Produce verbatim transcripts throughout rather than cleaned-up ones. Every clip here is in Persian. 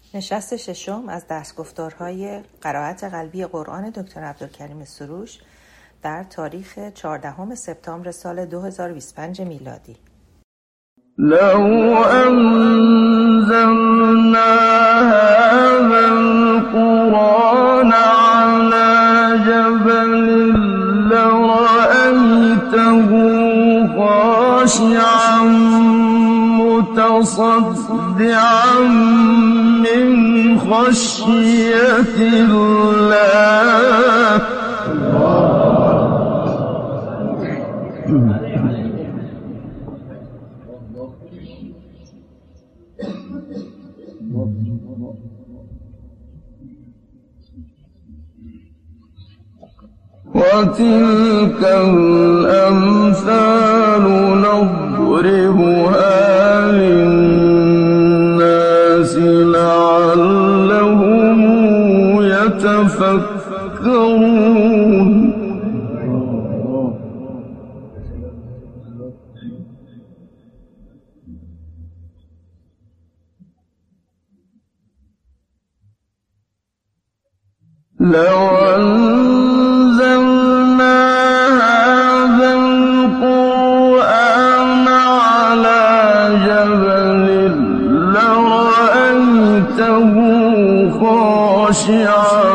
نشست ششم از درس‌گفتارهای قرائت قلبی قرآن دکتر عبدالکریم سروش در تاریخ چهاردهم سپتامبر سال دو هزار و بیست و پنج میلادی. لو انزلنا هذا القرآن على جبل لرأيته خاشعا متصدعا من خشية الله وتلك الأمثال نضربها للناس لعلهم يتفكرون. لو أنزلنا هذا القرآن على جبل لرأيته خاشعا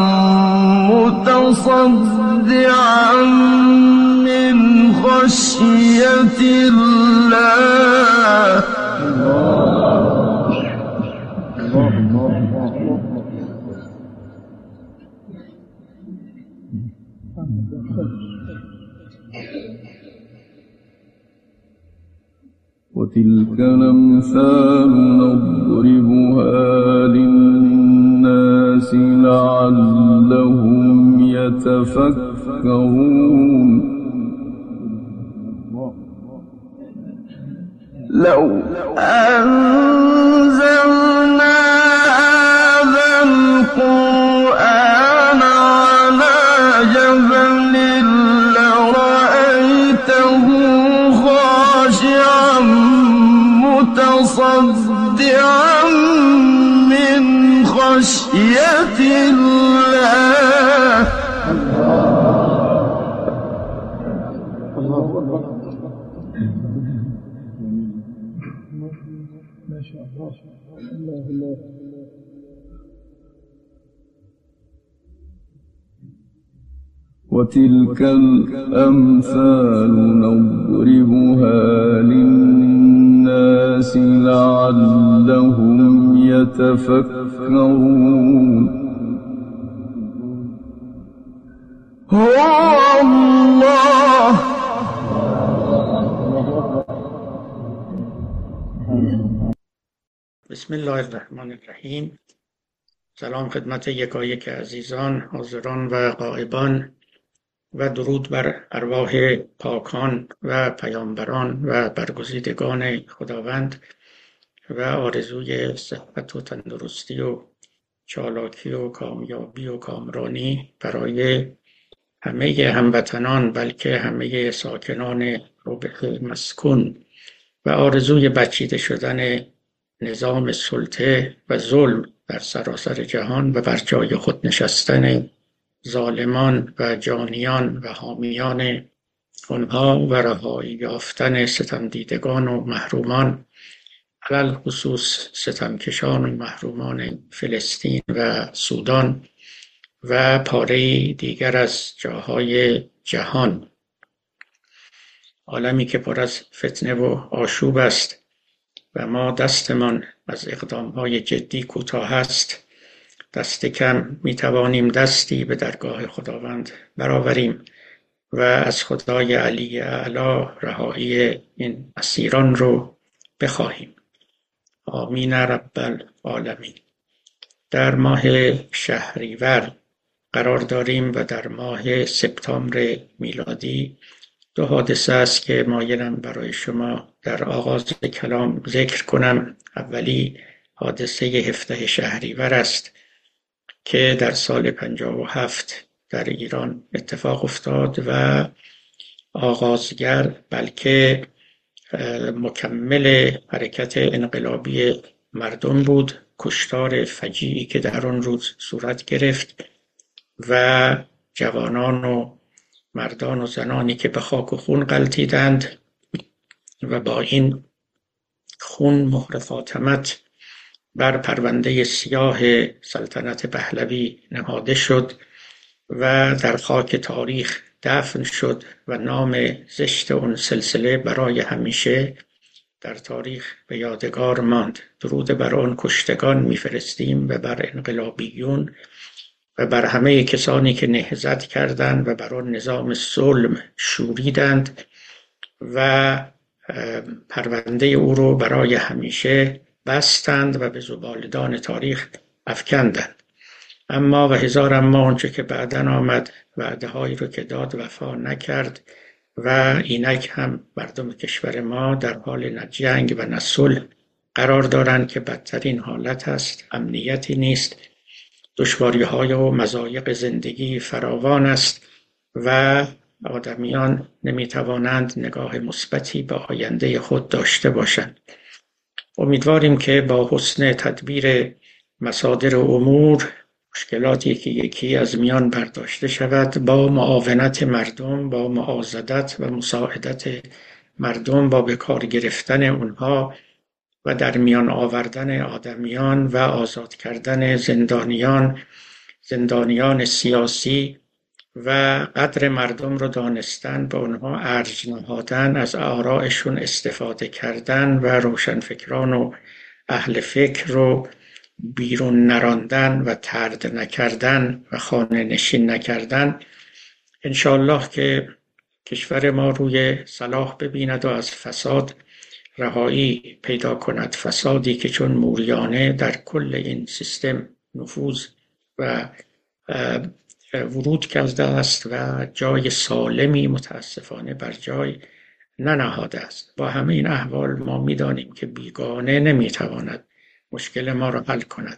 متصدعا من خشية الله. وتلك الأمثال نضربها للناس لعلهم يتفكرون. لو أنزلنا هذا القرآن على جبل لرأيته خاشعا متصدعا من خشية الله. ما شاء الله. الله الله. وتلك الأمثال نضربها للناس لعلهم يتفكرون. هو الله. بسم الله الرحمن الرحیم. سلام خدمت یکایک عزیزان، حاضران و غائبان و درود بر ارواح پاکان و پیامبران و برگزیدگان خداوند و آرزوی صحت و تندرستی و چالاکی و کامیابی و کامرانی برای همه هموطنان، بلکه همه ساکنان ربع مسکون و آرزوی بچیده شدن نظام سلطه و ظلم در سراسر جهان و بر جای خود نشستن ظالمان و جانیان و حامیان آنها و رهایی یافتن ستمدیدگان و محرومان، علل خصوص ستمکشان و محرومان فلسطین و سودان و پاره دیگر از جاهای جهان. عالمی که پر از فتنه و آشوب است و ما دستمان از اقدامهای جدی کوتاه است. دست کم میتوانیم دستی به درگاه خداوند برآوریم و از خدای علی اعلی رهایی این اسیران رو بخواهیم. آمین رب العالمین. در ماه شهریور قرار داریم و در ماه سپتامبر میلادی دو حادثه است که مایلم برای شما در آغاز کلام ذکر کنم. اولی حادثه هفده شهریور است که در سال پنجاه و هفت در ایران اتفاق افتاد و آغازگر بلکه مکمل حرکت انقلابی مردم بود. کشتار فجیعی که در آن روز صورت گرفت و جوانان و مردان و زنانی که به خاک و خون غلتیدند و با این خون مهر خاتمت بر پرونده سیاه سلطنت پهلوی نهاده شد و در خاک تاریخ دفن شد و نام زشت اون سلسله برای همیشه در تاریخ به یادگار ماند. درود بر آن کشتگان میفرستیم و بر انقلابیون و بر همه کسانی که نهضت کردند و بر آن نظام ظلم شوریدند و پرونده او رو برای همیشه بستند و به زبالدان تاریخ افکندند. اما و هزار اما آنچه که بعداً آمد وعده هایی رو که داد وفا نکرد و اینک هم مردم کشور ما در حال نه جنگ و نه صلح قرار دارند که بدترین حالت است، امنیتی نیست، دشواری های و مضایق زندگی فراوان است و آدمیان نمیتوانند نگاه مثبتی به آینده خود داشته باشند. امیدواریم که با حسن تدبیر مصادر امور مشکلاتی که یکی از میان برداشته شود، با معاونت مردم، با معاضدت و مساعدت مردم، با به کار گرفتن اونها و در میان آوردن آدمیان و آزاد کردن زندانیان زندانیان سیاسی و قدر مردم رو دانستن، به اونها ارج نهادن، از آرائشون استفاده کردن و روشنفکران و اهل فکر رو بیرون نراندن و طرد نکردن و خانه نشین نکردن، انشالله که کشور ما روی صلاح ببیند و از فساد رهایی پیدا کند. فسادی که چون موریانه در کل این سیستم نفوذ و ورود کرده است و جای سالمی متاسفانه بر جای ننهاده است. با همه این احوال ما می‌دانیم که بیگانه نمی‌تواند مشکل ما را حل کند.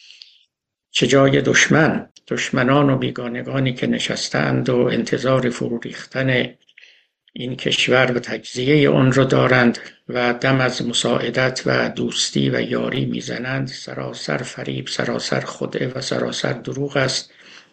چه جای دشمن، دشمنان و بیگانگانی که نشستند و انتظار فرو ریختن این کشور و تجزیه آن را دارند و دم از مساعدت و دوستی و یاری میزنند، سراسر فریب، سراسر خدعه و سراسر دروغ است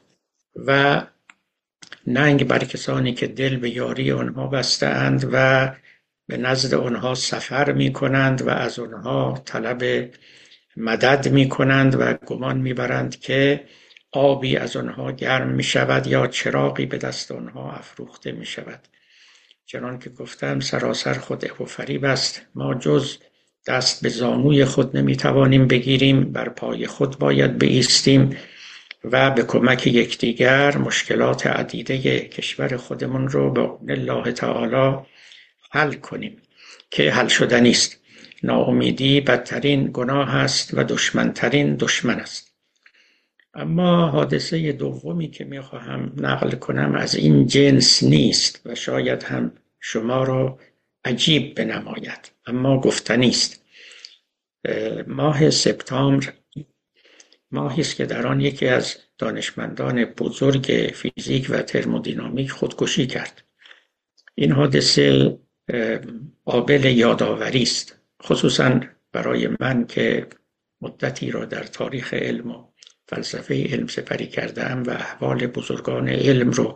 و ننگ بر کسانی که دل به یاری آنها بسته‌اند و به نزد آنها سفر می کنند و از آنها طلب مدد می کنند و گمان می برند که آبی از آنها گرم می شود یا چراغی به دست آنها افروخته می شود. چنان که گفتم سراسر خدعه و فریب است. ما جز دست به زانوی خود نمی توانیم بگیریم، بر پای خود باید بایستیم و به کمک یکدیگر مشکلات عدیده کشور خودمون رو به الله تعالی حل کنیم که حل شدنی است. ناامیدی بدترین گناه است و دشمنترین دشمن است. اما حادثه دومی که میخواهم نقل کنم از این جنس نیست و شاید هم شما را عجیب بنماید، اما گفتنی است. ماه سپتامبر ماهی است که در آن یکی از دانشمندان بزرگ فیزیک و ترمودینامیک خودکشی کرد. این حادثه قابل یادآوری است، خصوصا برای من که مدتی را در تاریخ علم و فلسفه علم سپری کردم و احوال بزرگان علم رو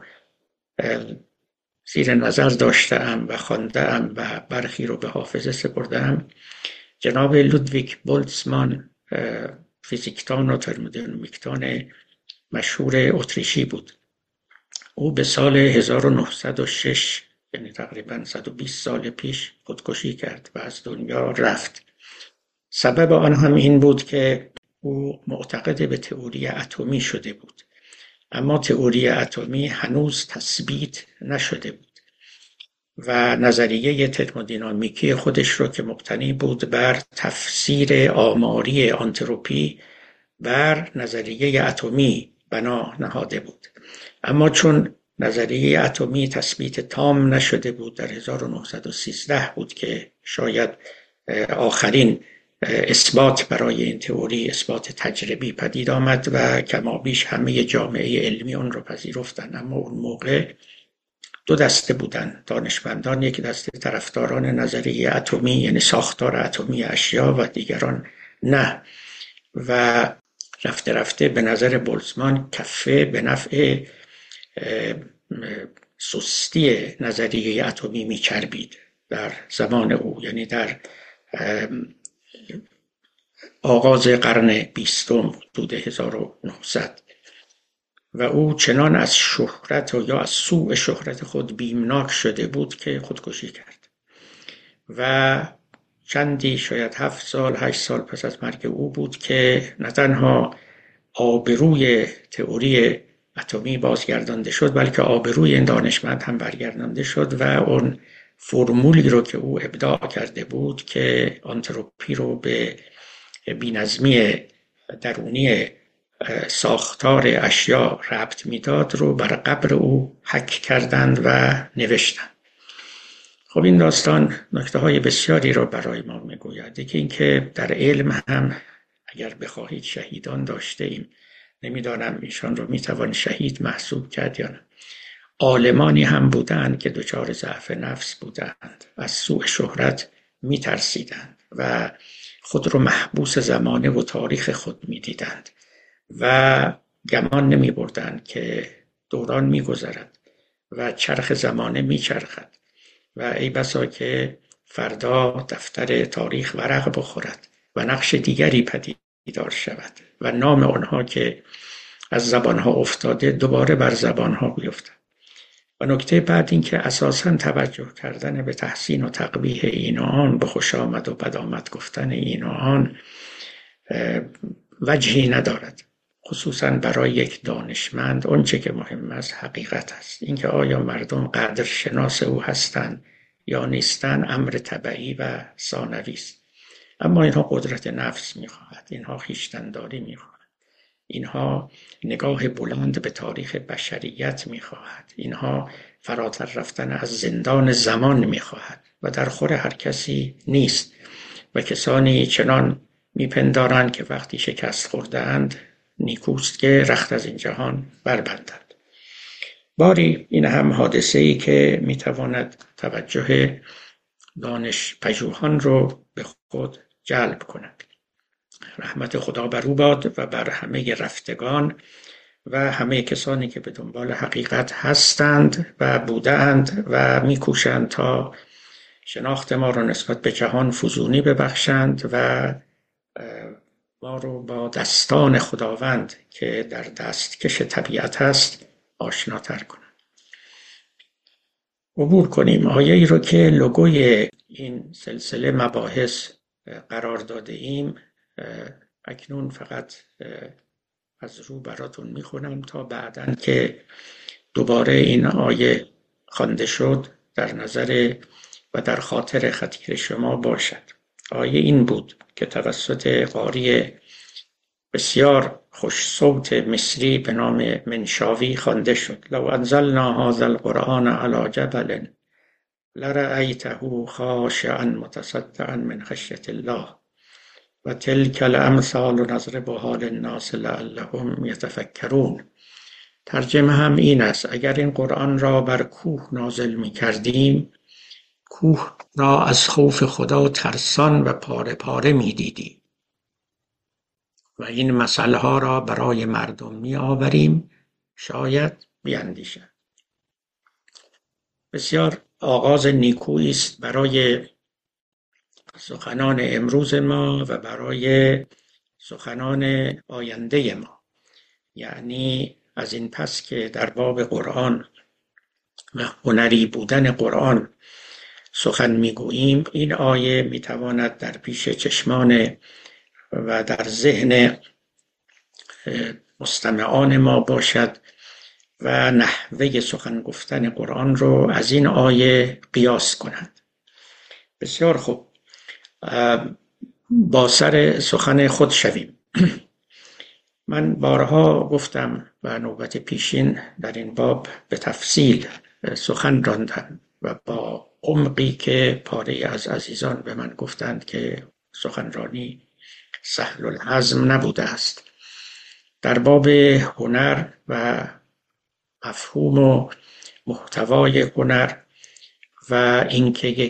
زیر نظر داشتم و خواندم و برخی رو به حافظه سپردم. جناب لودویگ بولتزمان فیزیکدان و ترمودینامیکدان مشهور اتریشی بود. او به سال هزار و نهصد و شش، یعنی تقریباً صد و بیست سال پیش خودکشی کرد و از دنیا رفت. سبب آن هم این بود که او معتقد به تئوری اتمی شده بود، اما تئوری اتمی هنوز تثبیت نشده بود و نظریه ترمودینامیکی خودش رو که مبتنی بود بر تفسیر آماری آنتروپی بر نظریه اتمی بنا نهاده بود. اما چون نظریه اتمی تثبیت تام نشده بود، در هزار و نهصد و سیزده بود که شاید آخرین اثبات برای این تئوری، اثبات تجربی پدید آمد و کمابیش همه جامعه علمی اون رو پذیرفتن. اما اون موقع دو دسته بودن دانشمندان، یک دسته طرفداران نظریه اتمی یعنی ساختار اتمی اشیا و دیگران نه. و رفته رفته به نظر بولتزمان کفه به نفع سستی نظریه اتمی میچربید در زمان او، یعنی در آغاز قرن بیستم حدود هزار و نهصد، و او چنان از شهرت و یا از سوء شهرت خود بیمناک شده بود که خودکشی کرد و چندی شاید هفت سال هشت سال پس از مرگ او بود که نه تنها آبروی تئوری اتمی بازگردانده شد، بلکه آبروی این دانشمند هم برگردانده شد و اون فرمولی رو که او ابداع کرده بود که آنتروپی رو به بی‌نظمی درونی ساختار اشیا ربط میداد رو بر قبر او حک کردند و نوشتند. خب این داستان نکته های بسیاری رو برای ما میگوید. یکی این که در علم هم اگر بخواهید شهیدان داشته ایم، نمیدانم ایشان رو میتوان شهید محسوب کرد یا نه. عالمانی هم بودند که دچار ضعف نفس بودند، از سوء شهرت میترسیدند و خود رو محبوس زمانه و تاریخ خود میدیدند و گمان نمی بردند که دوران می گذرد و چرخ زمانه می چرخد و ای بسا که فردا دفتر تاریخ ورق بخورد و نقش دیگری پدیدار شود و نام آنها که از زبانها افتاده دوباره بر زبانها بیفتد. و نکته بعد این که اساساً توجه کردن به تحسین و تقبیح این و آن، به خوش آمد و بد آمد گفتن این و آن وجهی ندارد، خصوصاً برای یک دانشمند. آنچه که مهم است حقیقت است. اینکه آیا مردم قدر شناس او هستند یا نیستند امر طبیعی و ثانوی است. اما اینها قدرت نفس می‌خواهد، اینها خویشتن‌داری می‌خواهد، اینها نگاه بلند به تاریخ بشریت می‌خواهد، اینها فراتر رفتن از زندان زمان می‌خواهد و در خور هر کسی نیست و کسانی چنان می‌پندارند که وقتی شکست خورده‌اند نیکوست که رخت از این جهان بربندند. باری این هم حادثه‌ای که می‌تواند توجه دانش پژوهان رو به خود جلب کند. رحمت خدا بر او باد و بر همه رفتگان و همه کسانی که به دنبال حقیقت هستند و بودند و می‌کوشند تا شناخت ما را نسبت به جهان فزونی ببخشند و ما رو با دستان خداوند که در دستکش طبیعت هست آشناتر کنند. عبور کنیم آیه‌ای رو که لوگوی این سلسله مباحث قرار داده ایم. اکنون فقط از رو براتون میخونم تا بعداً که دوباره این آیه خوانده شد در نظر و در خاطر خطیر شما باشد. آیه این بود که توسط قاری بسیار خوش صوت مصری به نام منشاوی خوانده شد. لو انزلنا هذا القرآن على جبل لرأیته خاشعا متصدعا من خشیة الله و تلک الامثال نضربها للناس لعلهم یتفکرون. ترجمه هم این است: اگر این قرآن را بر کوه نازل می کردیم، کوه را از خوف خدا ترسان و پاره پاره می دیدیم و این مسئله ها را برای مردم می آوریم، شاید بیاندیشند. بسیار آغاز نیکویی است برای سخنان امروز ما و برای سخنان آینده ما. یعنی از این پس که در باب قرآن و هنری بودن قرآن سخن میگوییم، این آیه میتواند در پیش چشمان و در ذهن مستمعان ما باشد و نحوه سخن گفتن قرآن رو از این آیه قیاس کنند. بسیار خوب، با سر سخن خود شویم. من بارها گفتم و نوبت پیشین در این باب به تفصیل سخن راندم و با عمقی که پاره از عزیزان به من گفتند که سخنرانی سهل الهضم نبوده است. در باب هنر و مفهوم و محتوای هنر و اینکه یک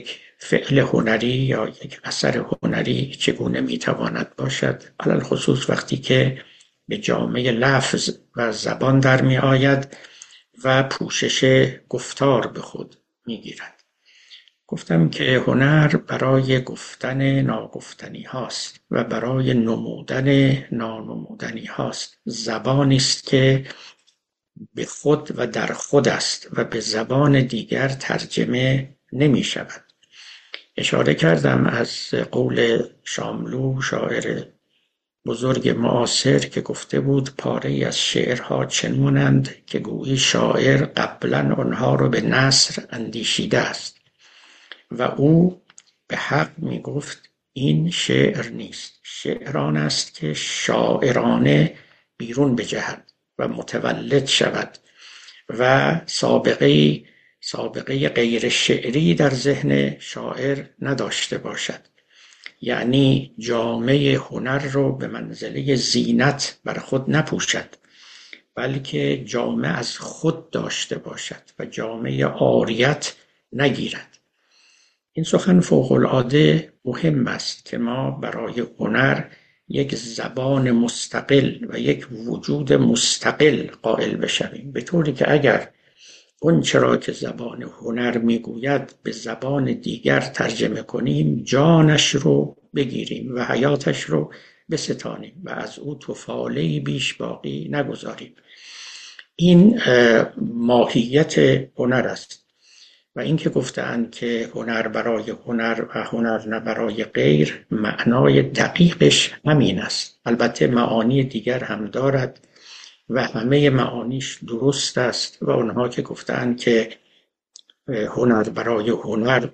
فعل هنری یا یک اثر هنری چگونه میتواند باشد، علل خصوص وقتی که به جامعه لفظ و زبان در می آید و پوشش گفتار به خود می گیرد. گفتم که هنر برای گفتن ناگفتنی هاست و برای نمودن نانمودنی هاست. زبانی است که به خود و در خود است و به زبان دیگر ترجمه نمی شود. اشاره کردم از قول شاملو، شاعر بزرگ معاصر، که گفته بود پاره ای از شعرها چنانند که گویی شاعر قبلا آنها رو به نثر اندیشیده است و او به حق می گفت این شعر نیست، شعر آن است که شاعرانه بیرون بجهد و متولد شود و سابقه سابقه غیر شعری در ذهن شاعر نداشته باشد. یعنی جامعه هنر رو به منزله زینت بر خود نپوشد، بلکه جامعه از خود داشته باشد و جامعه عاریت نگیرد. این سخن فوق‌العاده مهم است که ما برای هنر یک زبان مستقل و یک وجود مستقل قائل بشویم، به طوری که اگر اون چرا که زبان هنر میگوید به زبان دیگر ترجمه کنیم، جانش رو بگیریم و حیاتش رو بستانیم و از او طفاله‌ای بیش باقی نگذاریم. این ماهیت هنر است. و این که گفتند که هنر برای هنر و هنر نه برای غیر، معنای دقیقش همین است. البته معانی دیگر هم دارد و همه معانیش درست است و اونها که گفتند که هنر برای هنر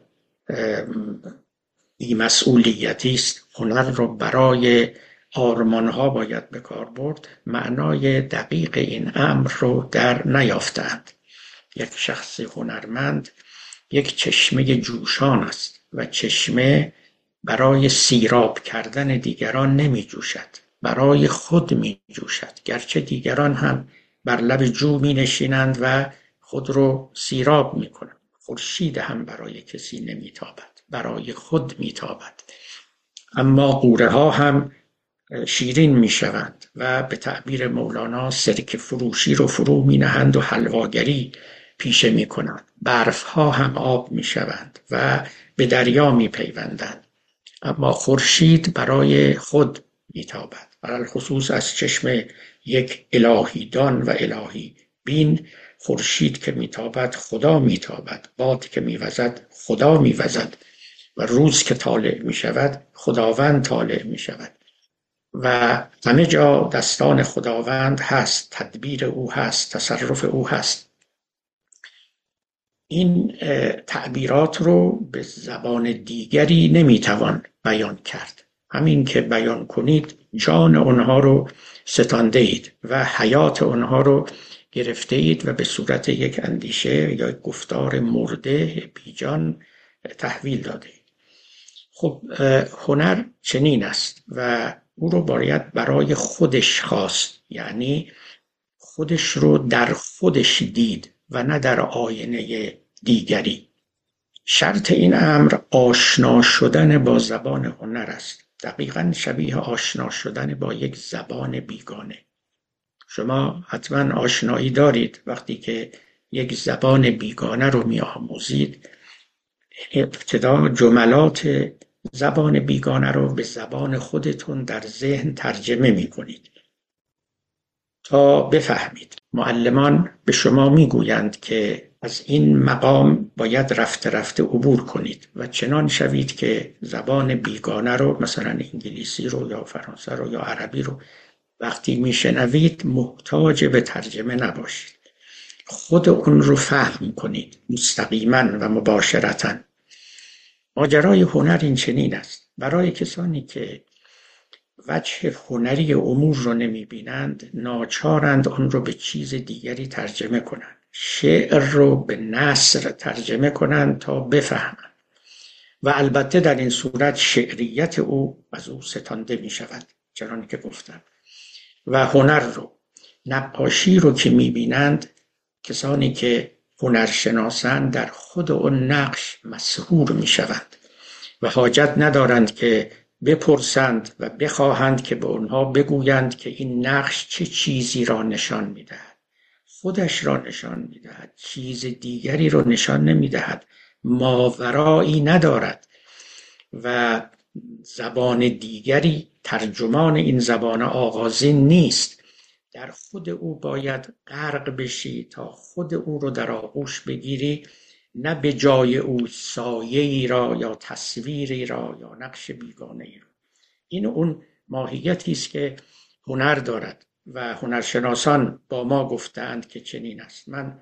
بی‌مسئولیتی است، هنر رو برای آرمانها باید به کار برد، معنای دقیق این امر رو در نیافتند. یک شخص هنرمند یک چشمه جوشان است و چشمه برای سیراب کردن دیگران نمی جوشد، برای خود می جوشد، گرچه دیگران هم بر لب جو می نشینند و خود رو سیراب می کنند. خورشید هم برای کسی نمی تابد، برای خود می تابد. اما غوره ها هم شیرین می شوند و به تعبیر مولانا سرکه فروشی رو فرو می نهند و حلواگری پیشه می کنند. برف ها هم آب می شوند و به دریا می پیوندند. اما خورشید برای خود می تابد، علل خصوص از چشم یک الهی دان و الهی بین. خورشید که می تابد خدا می تابد، باد که می وزد خدا می وزد و روز که طالع می شود خداوند طالع می شود و همه جا دستان خداوند هست، تدبیر او هست، تصرف او هست. این تعبیرات رو به زبان دیگری نمیتوان بیان کرد. همین که بیان کنید جان اونها رو ستانده اید و حیات اونها رو گرفته اید و به صورت یک اندیشه یا یک گفتار مرده بیجان تحویل داده اید. خب هنر چنین است و او رو باید برای خودش خواست، یعنی خودش رو در خودش دید و نه در آینه دیگری. شرط این امر آشنا شدن با زبان هنر است، دقیقاً شبیه آشنا شدن با یک زبان بیگانه. شما حتما آشنایی دارید وقتی که یک زبان بیگانه رو می آموزید، ابتدا جملات زبان بیگانه رو به زبان خودتون در ذهن ترجمه می کنید تا بفهمید. معلمان به شما می گویند که از این مقام باید رفته رفته عبور کنید و چنان شوید که زبان بیگانه رو، مثلا انگلیسی رو یا فرانسه رو یا عربی رو، وقتی میشنوید محتاج به ترجمه نباشید، خود اون رو فهم کنید مستقیما و مباشرتا. ماجرای هنر این چنین است. برای کسانی که وجه هنری امور رو نمی بینند، ناچارند آن رو به چیز دیگری ترجمه کنند، شعر رو به نثر ترجمه کنند تا بفهمند و البته در این صورت شعریت او از او ستانده می شود، چنان که گفتم. و هنر رو، نقاشی رو که می بینند، کسانی که هنرشناسند در خود اون نقش مسحور می شوند و حاجت ندارند که بپرسند و بخواهند که به اونها بگویند که این نقش چه چیزی را نشان میدهد. خودش را نشان میدهد، چیز دیگری را نشان نمیدهد، ماورایی ندارد و زبان دیگری ترجمان این زبان آغازین نیست. در خود او باید غرق بشی تا خود او رو در آغوش بگیری، نه به جای او سایه‌ای را یا تصویری را یا نقش بیگانه‌ای را. این اون ماهیتی است که هنر دارد و هنرشناسان با ما گفتند که چنین است. من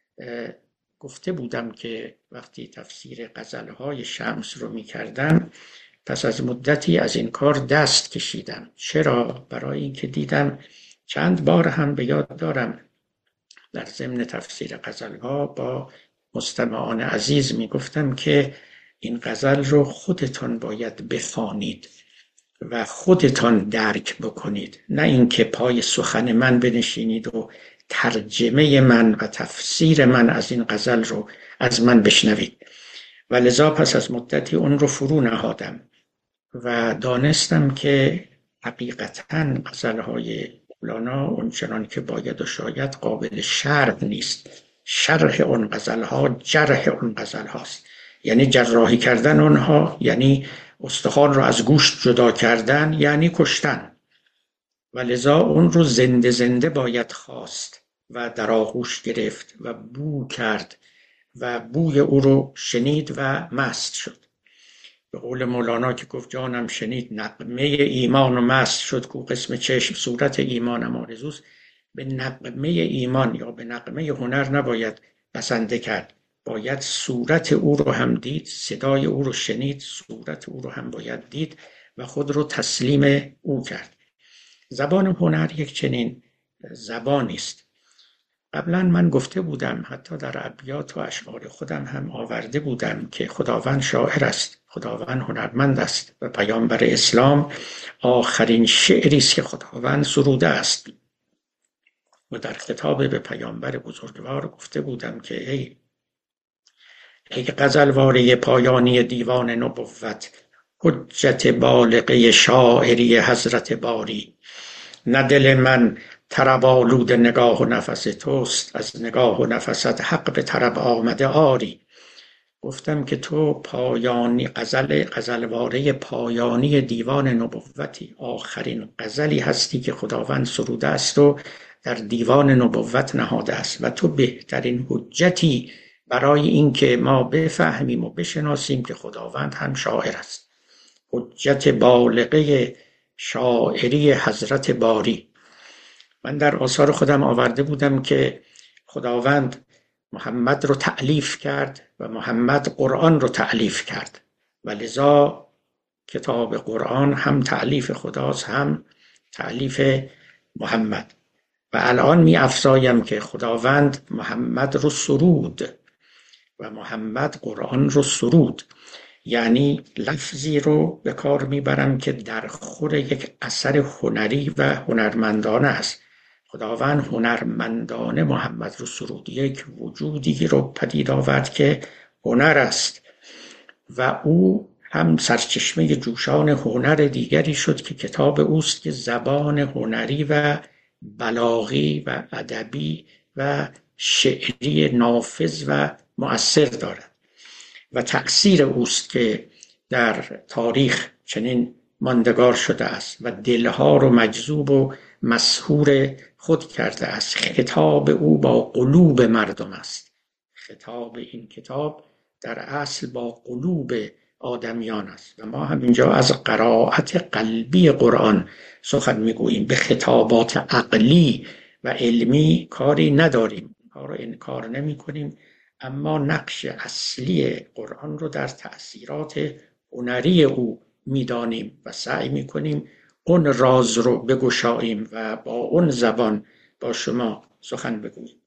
گفته بودم که وقتی تفسیر غزلهای شمس رو می کردم، پس از مدتی از این کار دست کشیدم. چرا؟ برای اینکه دیدم چند بار هم به یاد دارم در ضمن تفسیر غزلها با مستمعان عزیز می گفتم که این غزل رو خودتان باید بخوانید و خودتان درک بکنید، نه اینکه پای سخن من بنشینید و ترجمه من و تفسیر من از این غزل رو از من بشنوید. و لذا پس از مدتی اون رو فرو نهادم و دانستم که حقیقتاً غزلهای مولانا اونچنان که باید و شاید قابل شرح نیست. شرح اون غزلها جرح اون غزلهاست، یعنی جراحی کردن اونها، یعنی استخوان رو از گوشت جدا کردن، یعنی کشتن. و لذا اون رو زنده زنده باید خواست و در آغوش گرفت و بو کرد و بوی او رو شنید و مست شد. به قول مولانا که گفت جانم شنید نغمه ایمان و مست شد، کو قسم چشم صورت ایمانم آرزوست. به نغمه ایمان یا به نغمه هنر نباید بسنده کرد، باید صورت او رو هم دید، صدای او رو شنید، صورت او رو هم باید دید و خود رو تسلیم او کرد. زبان هنر یک چنین زبانی است. قبلا من گفته بودم، حتی در ابیات و اشعار خودم هم آورده بودم که خداوند شاعر است، خداوند هنرمند است و پیامبر اسلام آخرین شعری است که خداوند سروده است. و در خطاب به پیامبر بزرگوار گفته بودم که ای ای غزلواره پایانی دیوان نبوت، حجت بالغه شاعری حضرت باری، نه دل من طرب آلود نگاه و نفس توست، از نگاه و نفست حق به طرب آمده آری. گفتم که تو پایانی غزل غزلواره پایانی دیوان نبوتی، آخرین غزلی هستی که خداوند سروده است و در دیوان نبوت نهاده است و تو بهترین حجتی برای اینکه ما بفهمیم و بشناسیم که خداوند هم شاعر است. حجت بالغه شاعری حضرت باری. من در آثار خودم آورده بودم که خداوند محمد رو تألیف کرد و محمد قرآن رو تألیف کرد و لذا کتاب قرآن هم تألیف خداست هم تألیف محمد. و الان می افزایم که خداوند محمد رو سرود و محمد قرآن رو سرود، یعنی لفظی رو به کار میبرم که در خور یک اثر هنری و هنرمندانه است. خداوند هنرمندانه محمد رو سرود، یک وجودی رو پدید آورد که هنر است و او هم سرچشمه جوشان هنر دیگری شد که کتاب اوست که زبان هنری و بلاغی و ادبی و شعری نافذ و مؤثر دارد و تأثیر اوست که در تاریخ چنین ماندگار شده است و دلها رو مجذوب و مسحور خود کرده است. خطاب او با قلوب مردم است. خطاب این کتاب در اصل با قلوب آدمیان است و ما هم اینجا از قرائت قلبی قرآن سخن میگوییم. به خطابات عقلی و علمی کاری نداریم، کار رو انکار نمی کنیم، اما نقش اصلی قرآن رو در تأثیرات هنری او میدانیم و سعی میکنیم اون راز رو بگشاییم و با اون زبان با شما سخن بگوییم.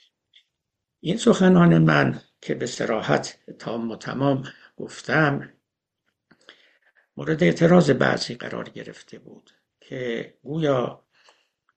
این سخنان من که به صراحت تام و تمام گفتم مورد اعتراض بعضی قرار گرفته بود که گویا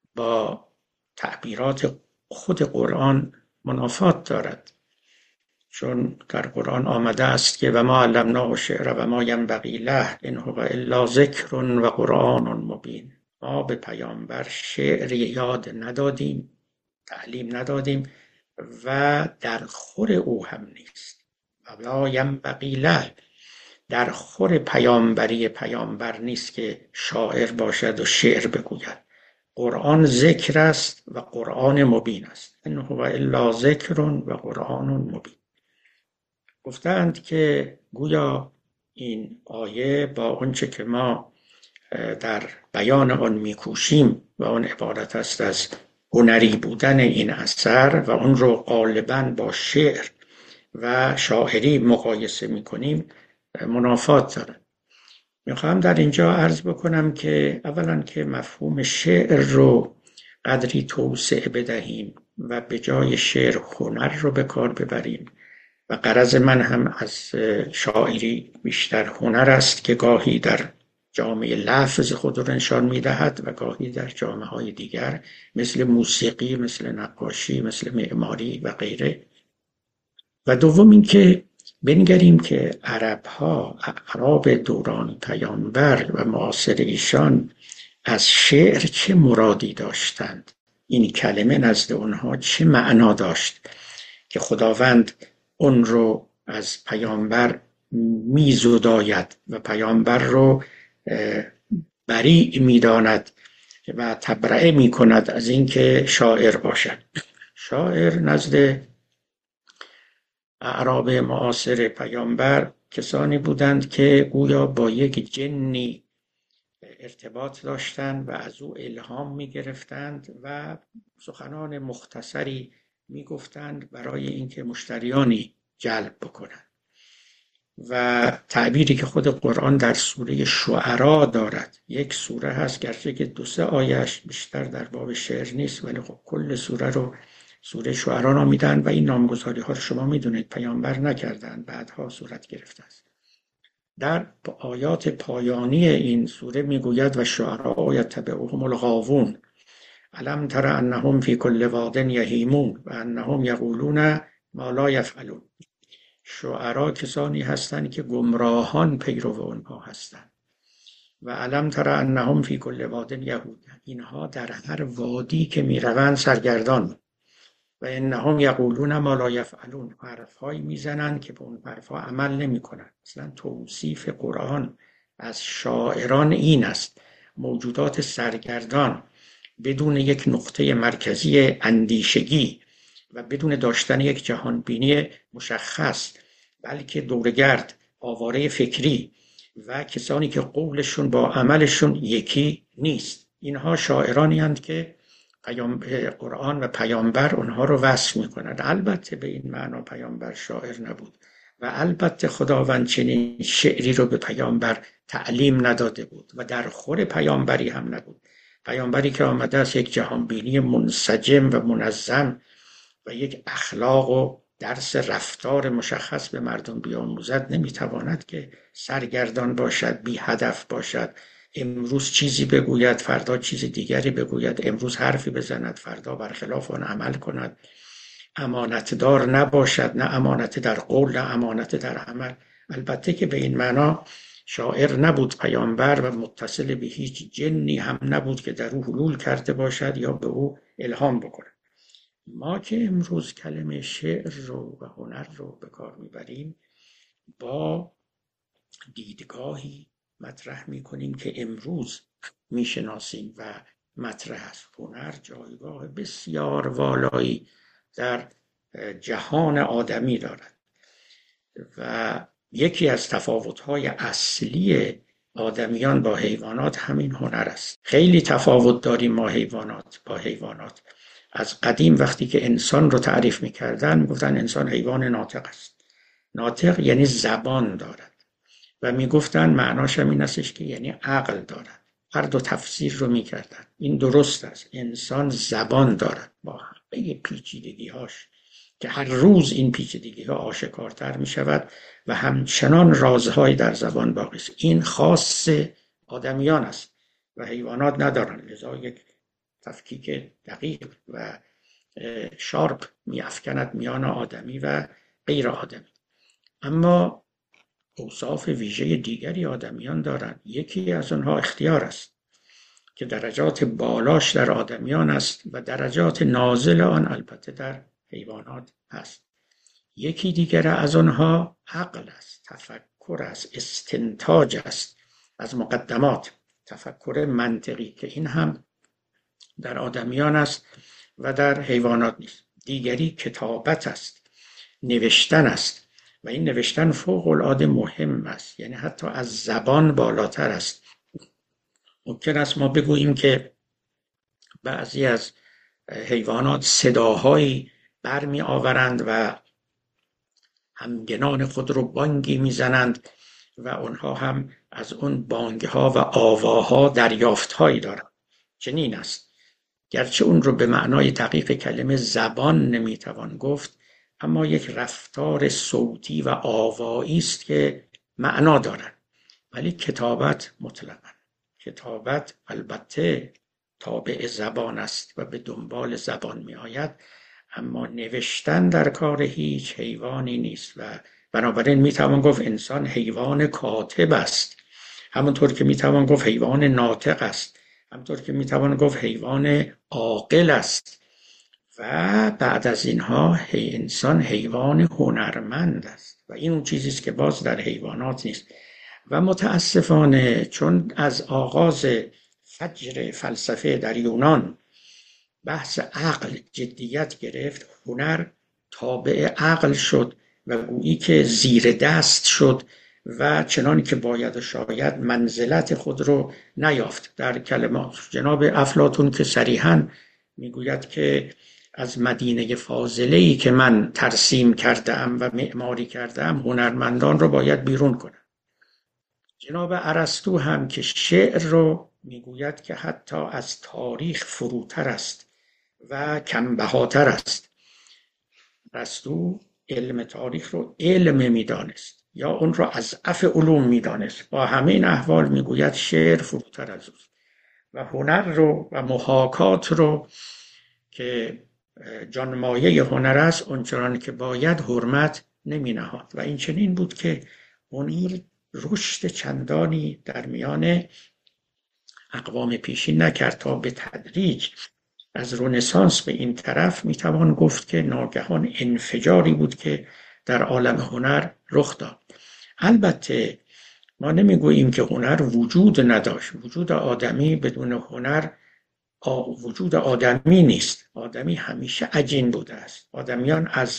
با تعبیرات خود قرآن منافات دارد، چون در قرآن آمده است که و ما علمناه الشعر و ما ینبغی له ان هو الا ذکر و قرآن مبین. ما به پیامبر شعر یاد ندادیم، تعلیم ندادیم و در خور او هم نیست. و لا ینبغی له، در خور پیامبری پیامبر نیست که شاعر باشد و شعر بگوید. قرآن ذکر است و قرآن مبین است. ان هو الا ذکر و قرآن مبین. گفتند که گویا این آیه با آنچه که ما در بیان آن میکوشیم و آن عبارت است از هنری بودن این اثر و اون رو غالباً با شعر و شاعری مقایسه میکنیم منافات دارد. میخوام در اینجا عرض بکنم که اولا که مفهوم شعر رو قدری توسعه بدهیم و به جای شعر هنر رو به کار ببریم و غرض من هم از شاعری بیشتر هنر است که گاهی در جامعه لفظ خود رو نشان میدهد و گاهی در جامعه های دیگر مثل موسیقی، مثل نقاشی، مثل معماری و غیره. و دوم این که بنگریم که عرب ها، اعراب دوران پیامبر و معاصر ایشان از شعر چه مرادی داشتند، این کلمه نزد اونها چه معنا داشت که خداوند اون رو از پیامبر میزداید و پیامبر رو بری میداند و تبرئه میکند از اینکه شاعر باشد. شاعر نزد اعراب معاصر پیامبر کسانی بودند که گویا با یک جنی ارتباط داشتند و از او الهام می گرفتند و سخنان مختصری می گفتند برای اینکه مشتریانی جلب بکنند. و تعبیری که خود قرآن در سوره شعرا دارد، یک سوره هست گرچه که دو سه آیش بیشتر در باب شعر نیست، ولی خب کل سوره رو سوره شعرا نامیدن و این نامگذاری ها رو شما میدونید پیامبر نکردن، بعدها صورت گرفته است. در آیات پایانی این سوره میگوید و شعرا یتبعهم الغاوون الم تر انهم فی کل واد یهیمون و انهم یقولون ما لا یفعلون. شعرا کسانی هستند که گمراهان پیرو اونها هستند. و الم تر انهم فی کل واد یهود، اینها در هر وادی که میروند سرگردان. و انهم یقولون ما لا یفعلون، حرفهایی میزنند که به اون حرفها عمل نمی کنند. مثلا توصیف قرآن از شاعران این است: موجودات سرگردان بدون یک نقطه مرکزی اندیشگی و بدون داشتن یک جهانبینی مشخص، بلکه دورگرد، آواره فکری و کسانی که قولشون با عملشون یکی نیست. اینها شاعرانی هستند که قرآن و پیامبر اونها رو وصف می‌کند. البته به این معنا پیامبر شاعر نبود و البته خداوند چنین شعری رو به پیامبر تعلیم نداده بود و در خور پیامبری هم نبود. پیامبری که آمده است یک جهانبینی منسجم و منظم و یک اخلاق و درس رفتار مشخص به مردم بیاموزد نمیتواند که سرگردان باشد، بی هدف باشد، امروز چیزی بگوید فردا چیز دیگری بگوید، امروز حرفی بزند فردا برخلاف آن عمل کند، امانتدار نباشد، نه امانت در قول نه امانت در عمل. البته که به این معنا شاعر نبود پیامبر و متصل به هیچ جنی هم نبود که در او حلول کرده باشد یا به او الهام بکند. ما که امروز کلمه شعر رو و هنر رو به کار میبریم با دیدگاهی مطرح میکنیم که امروز میشناسیم و مطرح است. هنر جایگاه بسیار والایی در جهان آدمی دارد و یکی از تفاوت‌های اصلی آدمیان با حیوانات همین هنر است. خیلی تفاوت داریم ما حیوانات با حیوانات. از قدیم وقتی که انسان رو تعریف می‌کردن می‌گفتن انسان حیوان ناطق است. ناطق یعنی زبان دارد و می‌گفتن معناش هم این استش که یعنی عقل دارد. هر دو تفسیر رو می‌کردن. این درست است. انسان زبان دارد با همه پیچیدگی‌هاش که هر روز این پیچیدگی‌ها آشکارتر می‌شود و همچنان رازهایی در زبان باقی است. این خاص آدمیان است و حیوانات ندارند. لذا یک تفکیک دقیق و شارپ می‌افکند میان آدمی و غیر آدمی. اما اوصاف ویژه دیگری آدمیان دارند. یکی از آنها اختیار است که درجات بالاش در آدمیان است و درجات نازل آن البته در حیوانات است. یکی دیگر از آنها عقل است، تفکر است، استنتاج است از مقدمات، تفکر منطقی که این هم در آدمیان است و در حیوانات نیست. دیگری کتابت است، نوشتن است و این نوشتن فوق العاده مهم است، یعنی حتی از زبان بالاتر است. ممکن است ما بگوییم که بعضی از حیوانات صداهایی برمی آورند و همگنان خود رو بانگی میزنند و اونها هم از اون بانگها و آواها دریافتهایی دارند. چنین است، گرچه اون رو به معنای دقیق کلمه زبان نمیتوان گفت، اما یک رفتار صوتی و آوایی است که معنا دارد. ولی کتابت مطلقاً، کتابت البته تابع زبان است و به دنبال زبان می آید، اما نوشتن در کار هیچ حیوانی نیست و بنابراین می توان گفت انسان حیوان کاتب است، همونطور که می توان گفت حیوان ناطق است، همونطور که می توان گفت حیوان عاقل است و بعد از اینها انسان حیوان هنرمند است و این اون چیزی است که باز در حیوانات نیست. و متاسفانه چون از آغاز فجر فلسفه در یونان بحث عقل جدیت گرفت، هنر تابع عقل شد و گویی که زیر دست شد و چنانی که باید و شاید منزلت خود رو نیافت. در کلمات جناب افلاطون که صریحاً میگوید که از مدینه فاضله‌ای که من ترسیم کردم و معماری کردم هنرمندان رو باید بیرون کنم. جناب ارسطو هم که شعر رو میگوید که حتی از تاریخ فروتر است و کمبهاتر است. ارسطو علم تاریخ رو علم میدانست یا اون رو از اف علوم میدانست. با همه این احوال میگوید شعر فروتر از اوست و هنر رو و محاکات رو که جانمایه هنر است اونچنان که باید حرمت نمی نهاد. و این چنین بود که هنر رشد چندانی در میان اقوام پیشین نکرد تا به تدریج از رنسانس به این طرف میتوان گفت که ناگهان انفجاری بود که در عالم هنر رخ داد. البته ما نمیگوییم که هنر وجود نداشت. وجود آدمی بدون هنر وجود آدمی نیست. آدمی همیشه عجین بوده است. آدمیان از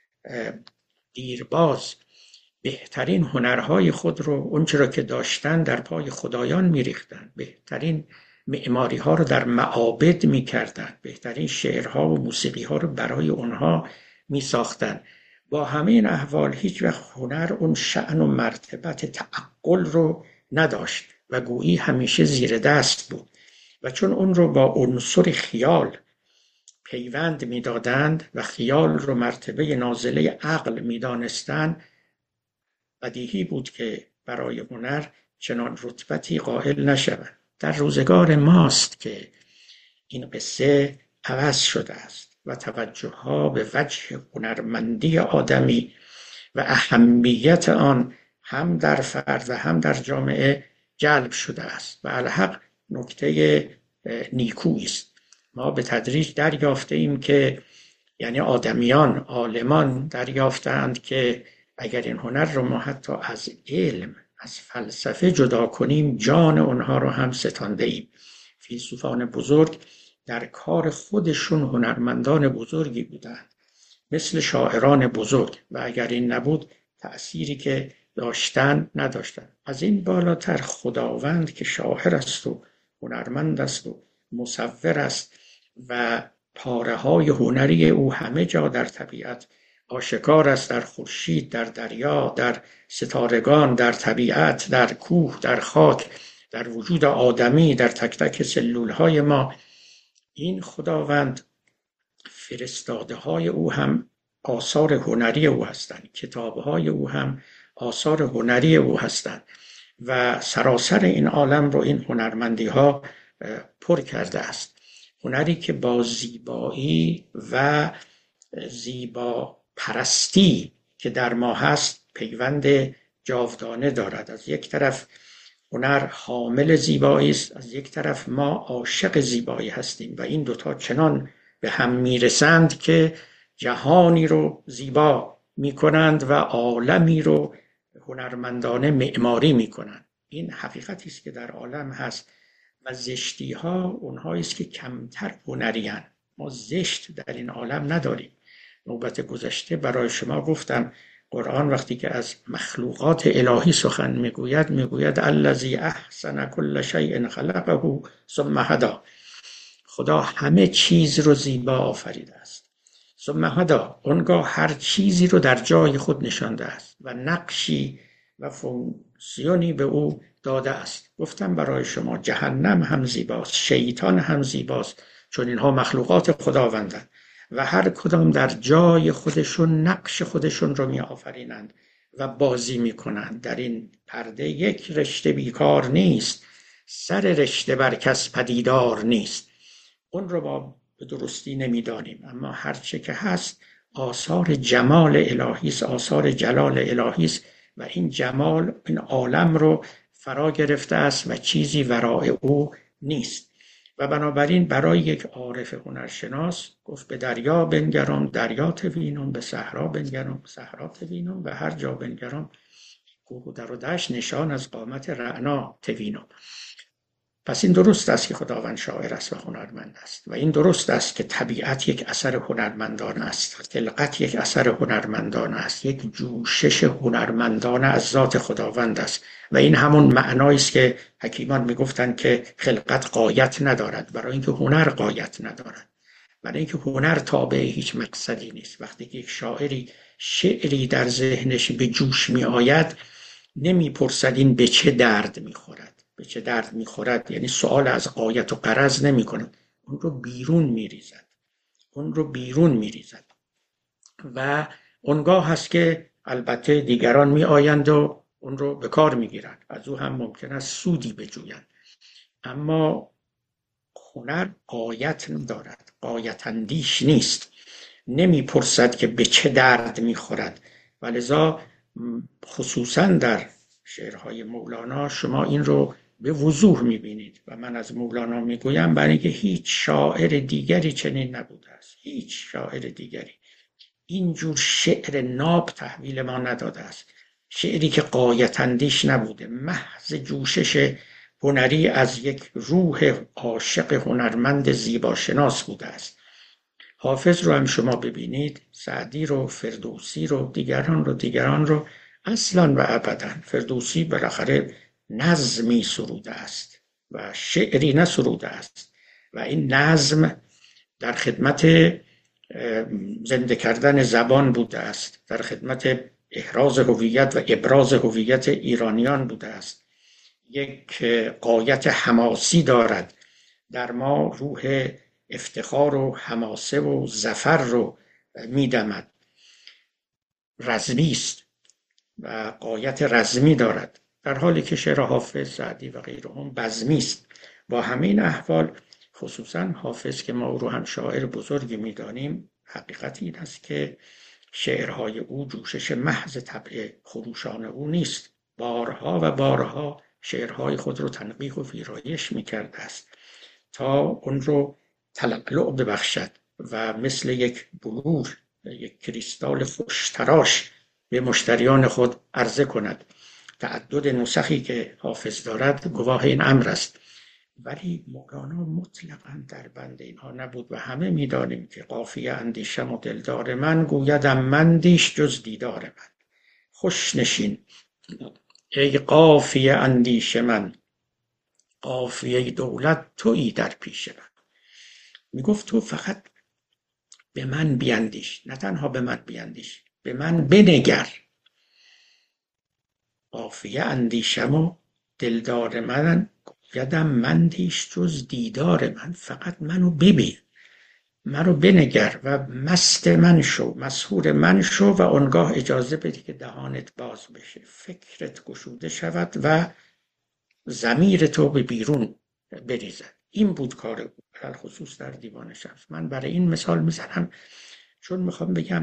دیرباز بهترین هنرهای خود رو اونچه را که داشتن در پای خدایان میریختن، بهترین معماری ها رو در معابد میکردن، بهترین شعرها و موسیقی ها رو برای اونها میساختن. با همه این احوال هیچ وقت هنر اون شأن و مرتبت تعقل رو نداشت و گویی همیشه زیر دست بود و چون اون رو با عنصر خیال پیوند میدادند و خیال رو مرتبه نازله عقل میدانستند، بدیهی بود که برای هنر چنان رتبتی قائل نشوند. در روزگار ماست که این قصه عوض شده است و توجه ها به وجه هنرمندی آدمی و اهمیت آن هم در فرد و هم در جامعه جلب شده است و الحق نکته نیکویی است. ما به تدریج دریافته ایم که یعنی آدمیان، عالمان دریافتند که اگر این هنر رو ما حتی از علم، از فلسفه جدا کنیم، جان اونها رو هم ستانده ایم. فیلسوفان بزرگ در کار خودشون هنرمندان بزرگی بودند، مثل شاعران بزرگ، و اگر این نبود تأثیری که داشتن نداشتن. از این بالاتر خداوند که شاعر است و هنرمند است و مصور است و پاره های هنری او همه جا در طبیعت آشکار است، در خورشید، در دریا، در ستارگان، در طبیعت، در کوه، در خاک، در وجود آدمی، در تک تک سلول های ما. این خداوند فرستاده های او هم آثار هنری او هستند، کتاب های او هم آثار هنری او هستند و سراسر این عالم رو این هنرمندی ها پر کرده است. هنری که با زیبایی و زیبا پرستی که در ما هست پیوند جاودانه دارد. از یک طرف هنر حامل زیبایی است، از یک طرف ما عاشق زیبایی هستیم و این دوتا چنان به هم میرسند که جهانی رو زیبا میکنند و عالمی رو هنرمندانه معماری میکنند. این حقیقتی است که در عالم هست و زشتی ها اونهایی است که کمتر هنری هستند. ما زشت در این عالم نداریم. نوبت گذشته برای شما گفتم قرآن وقتی که از مخلوقات الهی سخن میگوید میگوید الذی احسن کل شیء خلقه ثم هدی. خدا همه چیز رو زیبا آفریده است. ثم هدی، اونگاه هر چیزی رو در جای خود نشانده است و نقشی و فونکسیونی به او داده است. گفتم برای شما جهنم هم زیباست، شیطان هم زیباست، چون اینها مخلوقات خداوندند و هر کدام در جای خودشون نقش خودشون رو می آفرینند و بازی می کنند. در این پرده یک رشته بیکار نیست، سر رشته بر کس پدیدار نیست. اون رو ما به درستی نمی دانیم، اما هرچه که هست آثار جمال الهی است، آثار جلال الهی است و این جمال این عالم رو فرا گرفته است و چیزی ورای او نیست. و بنابراین برای یک عارف هنرشناس گفت به دریا بنگرم دریا توینم، به صحرا بنگرم صحرا توینم و هر جا بنگرم کوه و در و دشت نشان از قامت رعنا توینم. پس این درست است که خداوند شاعر است و هنرمند است و این درست است که طبیعت یک اثر هنرمندان است، خلقت یک اثر هنرمندان است، یک جوشش هنرمندان از ذات خداوند است و این همون معنایی است که حکیمان میگفتند که خلقت غایت ندارد، برای اینکه هنر غایت ندارد، برای اینکه هنر تابع هیچ مقصدی نیست. وقتی که یک شاعری شعری در ذهنش به جوش می آید نمیپرسد این به چه درد میخورد، به چه درد میخورد یعنی سوال از غایت و غرض نمی کند، اون رو بیرون میریزد، اون رو بیرون میریزد و اونگاه هست که البته دیگران می آیند و اون رو به کار میگیرند، از او هم ممکن است سودی بجویند. اما هنر غایت ندارد، غایت اندیش نیست، نمیپرسد که به چه درد میخورد و لذا خصوصا در شعرهای مولانا شما این رو به وضوح میبینید و من از مولانا میگویم برای اینکه هیچ شاعر دیگری چنین نبوده است، هیچ شاعر دیگری اینجور شعر ناب تحویل ما نداده است، شعری که غایت اندیش نبوده، محض جوشش هنری از یک روح عاشق هنرمند زیباشناس بوده است. حافظ رو هم شما ببینید، سعدی رو، فردوسی رو، دیگران رو دیگران رو اصلا و ابدا. فردوسی بالاخره نظمی سروده است و شعری نسروده است و این نظم در خدمت زنده کردن زبان بوده است، در خدمت احراز هویت و ابراز هویت ایرانیان بوده است. یک غایت حماسی دارد، در ما روح افتخار و حماسه و ظفر رو میدمد، رزمی است و غایت رزمی دارد، در حالی که شعر حافظ، سعدی و غیرهم بزمی است. با همین احوال خصوصا حافظ که ما او رو هم شاعر بزرگی میدانیم، حقیقت این است که شعرهای او جوشش محض طبع خروشان او نیست، بارها و بارها شعرهای خود رو تنقیح و ویرایش میکرده است تا اون رو تلألؤ ببخشد و مثل یک بلور، یک کریستال خوشتراش به مشتریان خود عرضه کند. تعدد نسخی که حافظ دارد گواه این امر است، ولی مولانا مطلقاً در بند اینها نبود و همه می‌دانیم که قافیه اندیشم و دلدار من، گویدم مندیش جز دیدار من. خوش نشین ای قافیه اندیش من، قافیه دولت تویی در پیش من. میگفت تو فقط به من بیندیش، نه تنها به من بیندیش، به من بنگر. قافیه اندیشم و دلدار من، یدم مندیش جز دیدار من. فقط منو ببین، منو بنگر و مست من شو، مسحور من شو و اونگاه اجازه بدی که دهانت باز بشه، فکرت گشوده شود و ضمیر تو به بیرون بریزد. این بود کار او، خصوص در دیوان شمس. من برای این مثال میزنم چون میخوام بگم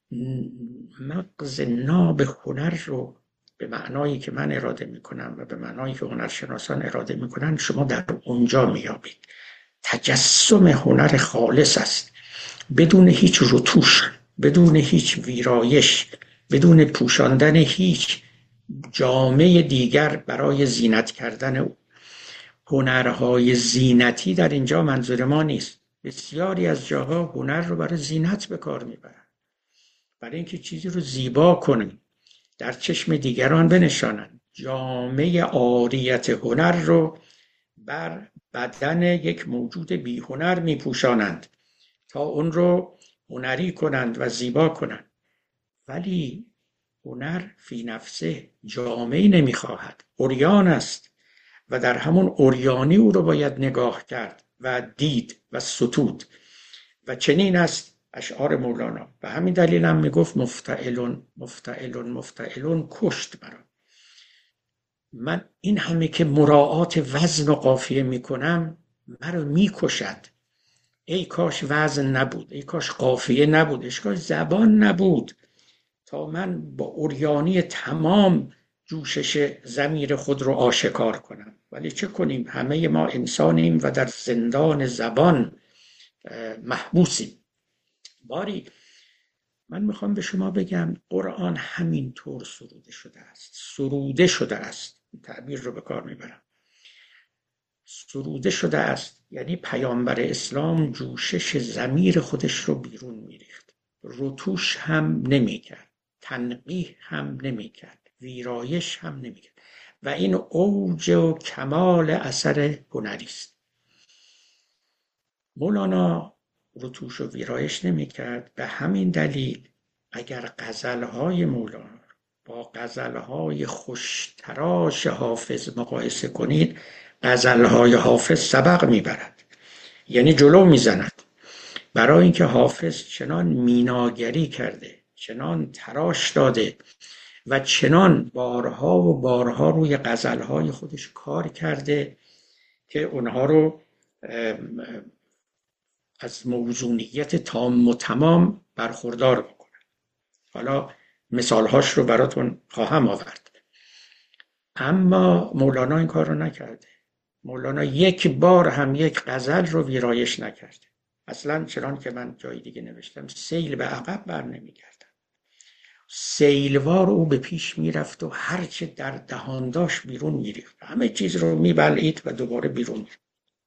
مغز ناب هنر رو به معنایی که من اراده میکنم و به معنایی که هنرشناسان اراده میکنن شما در اونجا میابید. تجسم هنر خالص است، بدون هیچ رتوش، بدون هیچ ویرایش، بدون پوشاندن هیچ جامعه دیگر برای زینت کردن او. هنرهای زینتی در اینجا منظور ما نیست. بسیاری از جاها هنر رو برای زینت به کار میبرن، برای اینکه چیزی رو زیبا کنن، در چشم دیگران بنشانن. جامعه عاریت هنر رو بر بدن یک موجود بی هنر می پوشانند تا اون رو هنری کنند و زیبا کنند. ولی هنر فی نفسه جامعه نمی خواهد، عریان است و در همون عریانی او رو باید نگاه کرد و دید و ستود. و چنین است اشعار مولانا. به همین دلیل هم میگفت مفتعلون مفتعلون مفتعلون کشت مرا. من این همه که مراعات وزن و قافیه میکنم مرا میکشد. ای کاش وزن نبود، ای کاش قافیه نبود، ای کاش زبان نبود، تا من با عریانی تمام جوشش ضمیر خود رو آشکار کنم. ولی چه کنیم؟ همه ما انسانیم و در زندان زبان محبوسیم. باری من میخوام به شما بگم قرآن همین طور سروده شده است. سروده شده است، تعبیر رو به کار میبرم. سروده شده است یعنی پیامبر اسلام جوشش ضمیر خودش رو بیرون میریخت، رتوش هم نمیکرد، تنقیح هم نمیکرد، ویرایش هم نمیکرد. و این اوج و کمال اثر هنری است. مولانا رتوش و ویرایش نمیکرد. به همین دلیل اگر غزلهای مولانا با غزلهای خوشتراش حافظ مقایسه کنید، غزلهای حافظ سبق میبرد، یعنی جلو میزند. برای اینکه حافظ چنان میناگری کرده، چنان تراش داده و چنان بارها و بارها روی غزلهای خودش کار کرده که اونها رو از موزونیت تام و تمام برخوردار بکنه. حالا مثالهاش رو براتون خواهم آورد. اما مولانا این کار رو نکرده. مولانا یک بار هم یک غزل رو ویرایش نکرده. اصلا چنان که من جای دیگه نوشتم سیل به عقب بر نمیگردن. سیلوار او به پیش میرفت و هرچه در دهان داشت بیرون میریخت، همه چیز رو میبلعید و دوباره بیرون میریخت.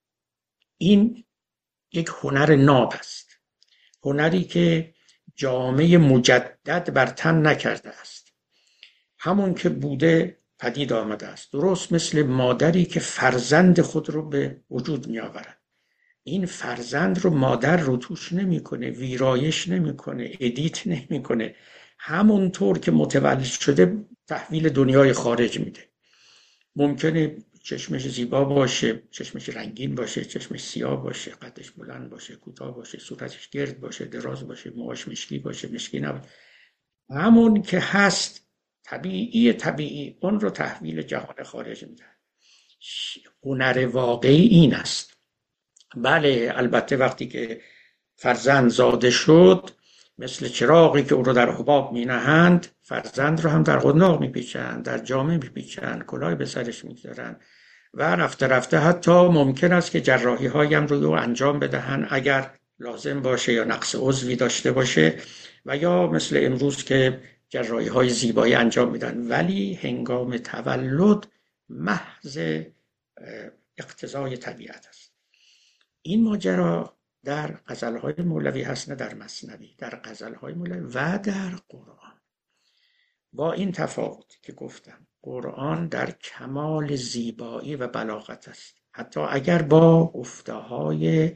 این یک هنر ناب است، هنری که جامعه مجدد بر تن نکرده است، همون که بوده پدید آمده است. درست مثل مادری که فرزند خود رو به وجود می آورد. این فرزند رو مادر رتوش نمی کنه، ویرایش نمی کنه، ادیت نمی کنه، همونطور که متولد شده تحویل دنیای خارج میده. ممکنه چشمش زیبا باشه، چشمش رنگین باشه، چشمش سیاه باشه، قدش بلند باشه، کوتاه باشه، صورتش گرد باشه، دراز باشه، موهاش مشکی باشه، مشکی نباشه، همون که هست طبیعی طبیعی اون رو تحویل جهان خارج میده. هنر واقعی این است. بله البته وقتی که فرزند زاده شد، مثل چراغی که او رو در حباب می نهند، فرزند رو هم در قنداق می پیچند، در جامه می پیچند، کلاه به سرش می گذارند و رفته رفته حتی ممکن است که جراحی هایی هم روی او انجام بدهند اگر لازم باشه یا نقص عضوی داشته باشه، و یا مثل امروز که جراحی های زیبایی انجام میدن. ولی هنگام تولد محض اقتضای طبیعت است. این ماجرا در غزلهای مولوی هست، نه در مثنوی، در غزلهای مولوی و در قرآن. با این تفاوت که گفتم قرآن در کمال زیبایی و بلاغت است، حتی اگر با گفته‌های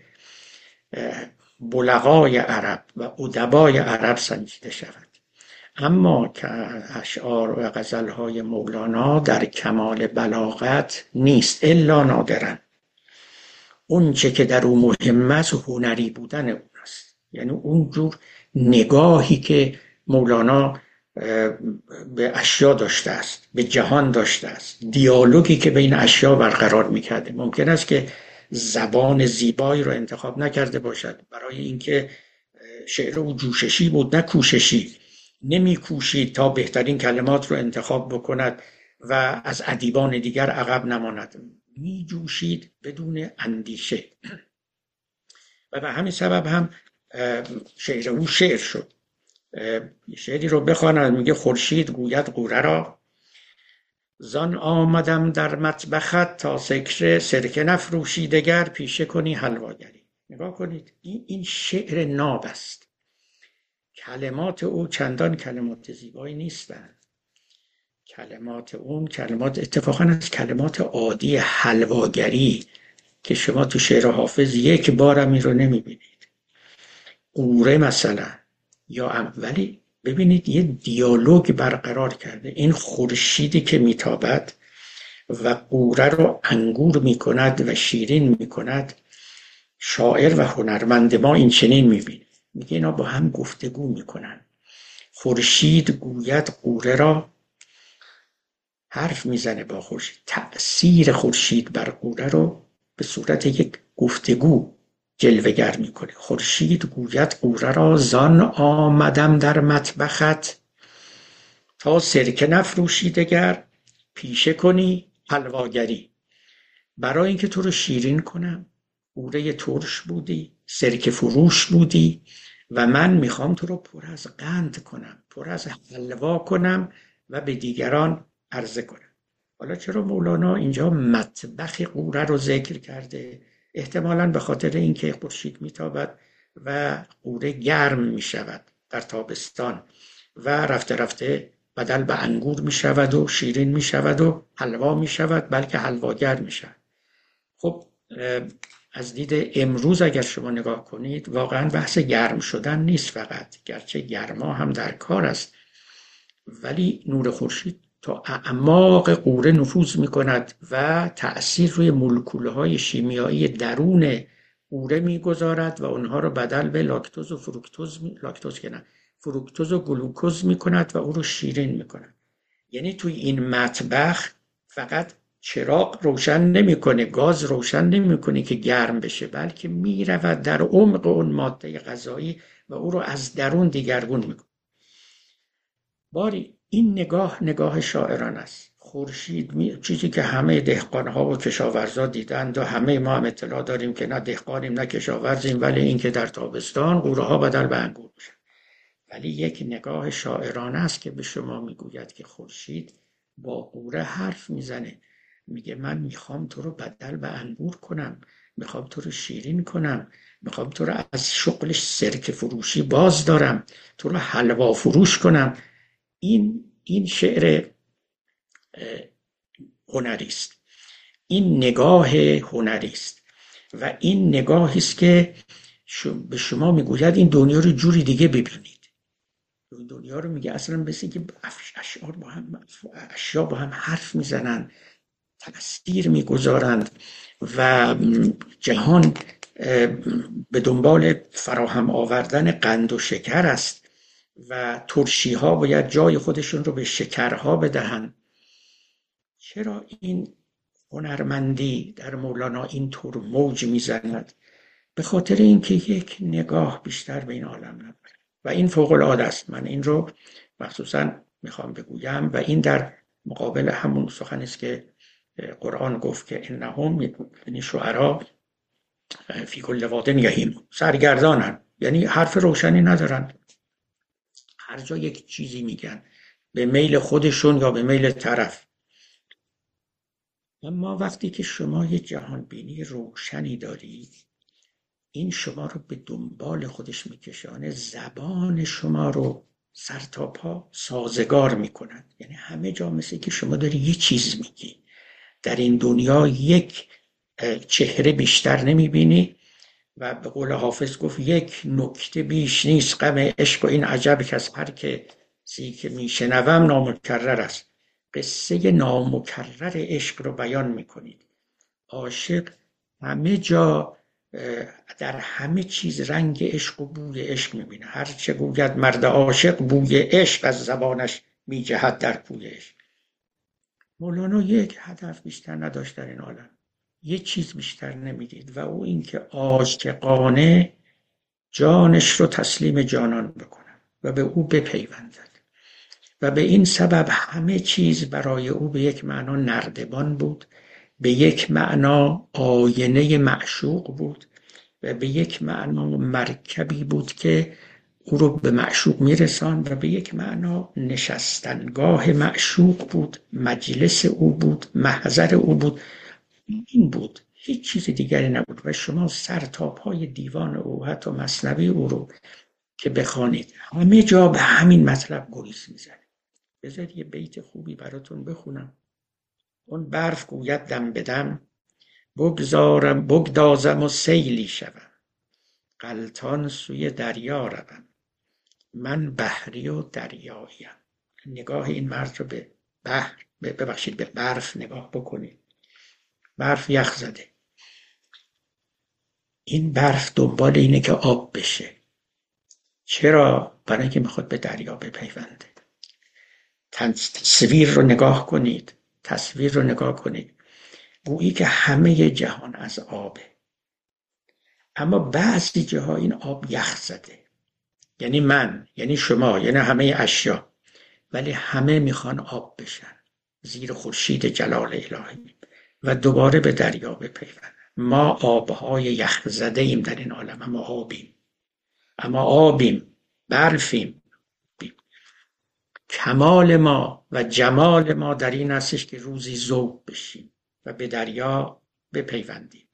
بلغای عرب و ادبای عرب سنجیده شود. اما که اشعار و غزلهای مولانا در کمال بلاغت نیست الا نادرا. اون چه که در اون مهم است هنری بودن اون است، یعنی اون جور نگاهی که مولانا به اشیا داشته است، به جهان داشته است، دیالوگی که بین اشیا برقرار میکرده. ممکن است که زبان زیبایی رو انتخاب نکرده باشد برای اینکه شعر او جوششی بود نه کوششی. نمی کوشید تا بهترین کلمات رو انتخاب بکند و از ادیبان دیگر عقب نماند، می جوشید بدون اندیشه و به همین سبب هم شعر او شعر شد. شعری رو بخواند، میگه خورشید گوید غوره را، زان آمدم در مطبخت تا سکر سرکه نفروشی دگر پیشه کنی حلواگری. نگاه کنید، این این شعر ناب است. کلمات او چندان کلمات زیبایی نیستند. کلمات اون کلمات اتفاقا از کلمات عادی حلواگری که شما تو شعر حافظ یک بارم این رو نمیبینید. قوره مثلا یا ام، ولی ببینید یه دیالوگ برقرار کرده. این خورشیدی که میتابد و قوره رو انگور میکند و شیرین میکند، شاعر و هنرمند ما این چنین میبینه، میگه اینا با هم گفتگو میکنن. خورشید گوید قوره را، حرف میزنه با خورشید، تأثیر خورشید بر قوره رو به صورت یک گفتگو جلوه‌گر میکنه. خورشید گوید قوره را، زان آمدم در مطبخت تا سرکه نفروشی دگر پیشه کنی حلواگری. برای اینکه تو رو شیرین کنم، قوره ترش بودی، سرکه فروش بودی و من میخوام تو رو پر از قند کنم، پر از حلوا کنم و به دیگران عرضه کنم. حالا چرا مولانا اینجا مطبخ قوره رو ذکر کرده؟ احتمالاً به خاطر اینکه خورشید میتابد و قوره گرم میشود در تابستان و رفته رفته بدل به انگور میشود و شیرین میشود و حلوا میشود، بلکه حلواگر میشود. خب از دید امروز اگر شما نگاه کنید، واقعاً بحث گرم شدن نیست فقط، گرچه گرما هم در کار است، ولی نور خورشید تا اعماق قوره نفوذ میکند و تأثیر روی مولکوله های شیمیایی درون قوره میگذارد و اونها رو بدل به لاکتوز و فروکتوز می... لاکتوز که نه فروکتوز و گلوکوز میکند و او رو شیرین میکند. یعنی توی این مطبخ فقط چراغ روشن نمیکنه، گاز روشن نمیکنه که گرم بشه، بلکه میرود در عمق اون ماده غذایی و او رو از درون دیگرگون میکنه. باری این نگاه نگاه شاعران است. خورشید می... چیزی که همه دهقانها و کشاورزا دیدند و همه ما هم اطلاع داریم که نه دهقانیم نه کشاورزیم، ولی این که در تابستان قوره ها بدل به انگور میشن. ولی یک نگاه شاعرانه است که به شما میگوید که خورشید با قوره حرف میزنه، میگه من میخوام تو رو بدل به انگور کنم، میخوام تو رو شیرین کنم، میخوام تو رو از شغلش سرکه فروشی باز دارم، تو رو حلوا فروش کنم. این این شعر هنری است، این نگاه هنری است و این نگاهی است که به شما میگوید این دنیا رو جوری دیگه ببینید. این دنیا رو میگه اصلا مثل که اشعار با هم اشیا با هم حرف میزنن، تأثیر میگذارند و جهان به دنبال فراهم آوردن قند و شکر است و ترشی ها باید جای خودشون رو به شکرها بدهند. چرا این هنرمندی در مولانا اینطور موج میزند؟ به خاطر اینکه یک نگاه بیشتر به این عالم نداره و این فوق العاده است. من این رو مخصوصا میخوام بگویم و این در مقابل همون سخن است که قرآن گفت که انهم، یعنی شعرا، فی کل واد یهیم، سرگردانن، یعنی حرف روشنی ندارن، هر جا یک چیزی میگن به میل خودشون یا به میل طرف. اما وقتی که شما یه جهان بینی روشنی دارید، این شما رو به دنبال خودش میکشانه، زبان شما رو سر تا پا سازگار میکند. یعنی همه جا مثل که شما داری یه چیز میگی، در این دنیا یک چهره بیشتر نمیبینی و به قول حافظ گفت یک نکته بیش نیست غم عشق و این عجب که از هر کسی که میشنوم نامکرر است. قصه نامکرر عشق رو بیان میکنید. عاشق همه جا در همه چیز رنگ عشق و بوی عشق میبینه. هر چه گوید مرد عاشق بوی عشق از زبانش میجهد در کوی عشق. مولانا یک هدف بیشتر نداشت در این عالم، یک چیز بیشتر نمیدید و او این که عاشقانه جانش رو تسلیم جانان بکنم و به او بپیوندد و به این سبب همه چیز برای او به یک معنا نردبان بود، به یک معنا آینه معشوق بود و به یک معنا مرکبی بود که او رو به معشوق میرساند و به یک معنا نشستنگاه معشوق بود، مجلس او بود، محضر او بود. این بود، هیچ چیز دیگری نبود. و شما سر تا پای دیوان او، حتی مثنوی او رو که بخوانید، همه جا به همین مطلب گریز میزنه. بذارید یه بیت خوبی براتون بخونم. اون برف گوید دم بدم، بگذارم بگدازم و سیلی شوم، غلطان سوی دریا روم، من بحری و دریاییم. نگاه این مرد رو به بحر، ببخشید به برف نگاه بکنید. برف یخ زده. این برف دنبال اینه که آب بشه. چرا؟ برای اینکه میخواد به دریا بپیونده. تصویر رو نگاه کنید. تصویر رو نگاه کنید. گویی که همه جهان از آبه، اما بعضی جاها این آب یخ زده. یعنی من، یعنی شما، یعنی همه اشیا، ولی همه میخوان آب بشن زیر خورشید جلال الهی و دوباره به دریا بپیوندن. ما آبهای یخ زده ایم در این عالم، اما آبیم، اما آبیم، برفیم. کمال ما و جمال ما در این هستش که روزی ذوب بشیم و به دریا بپیوندیم.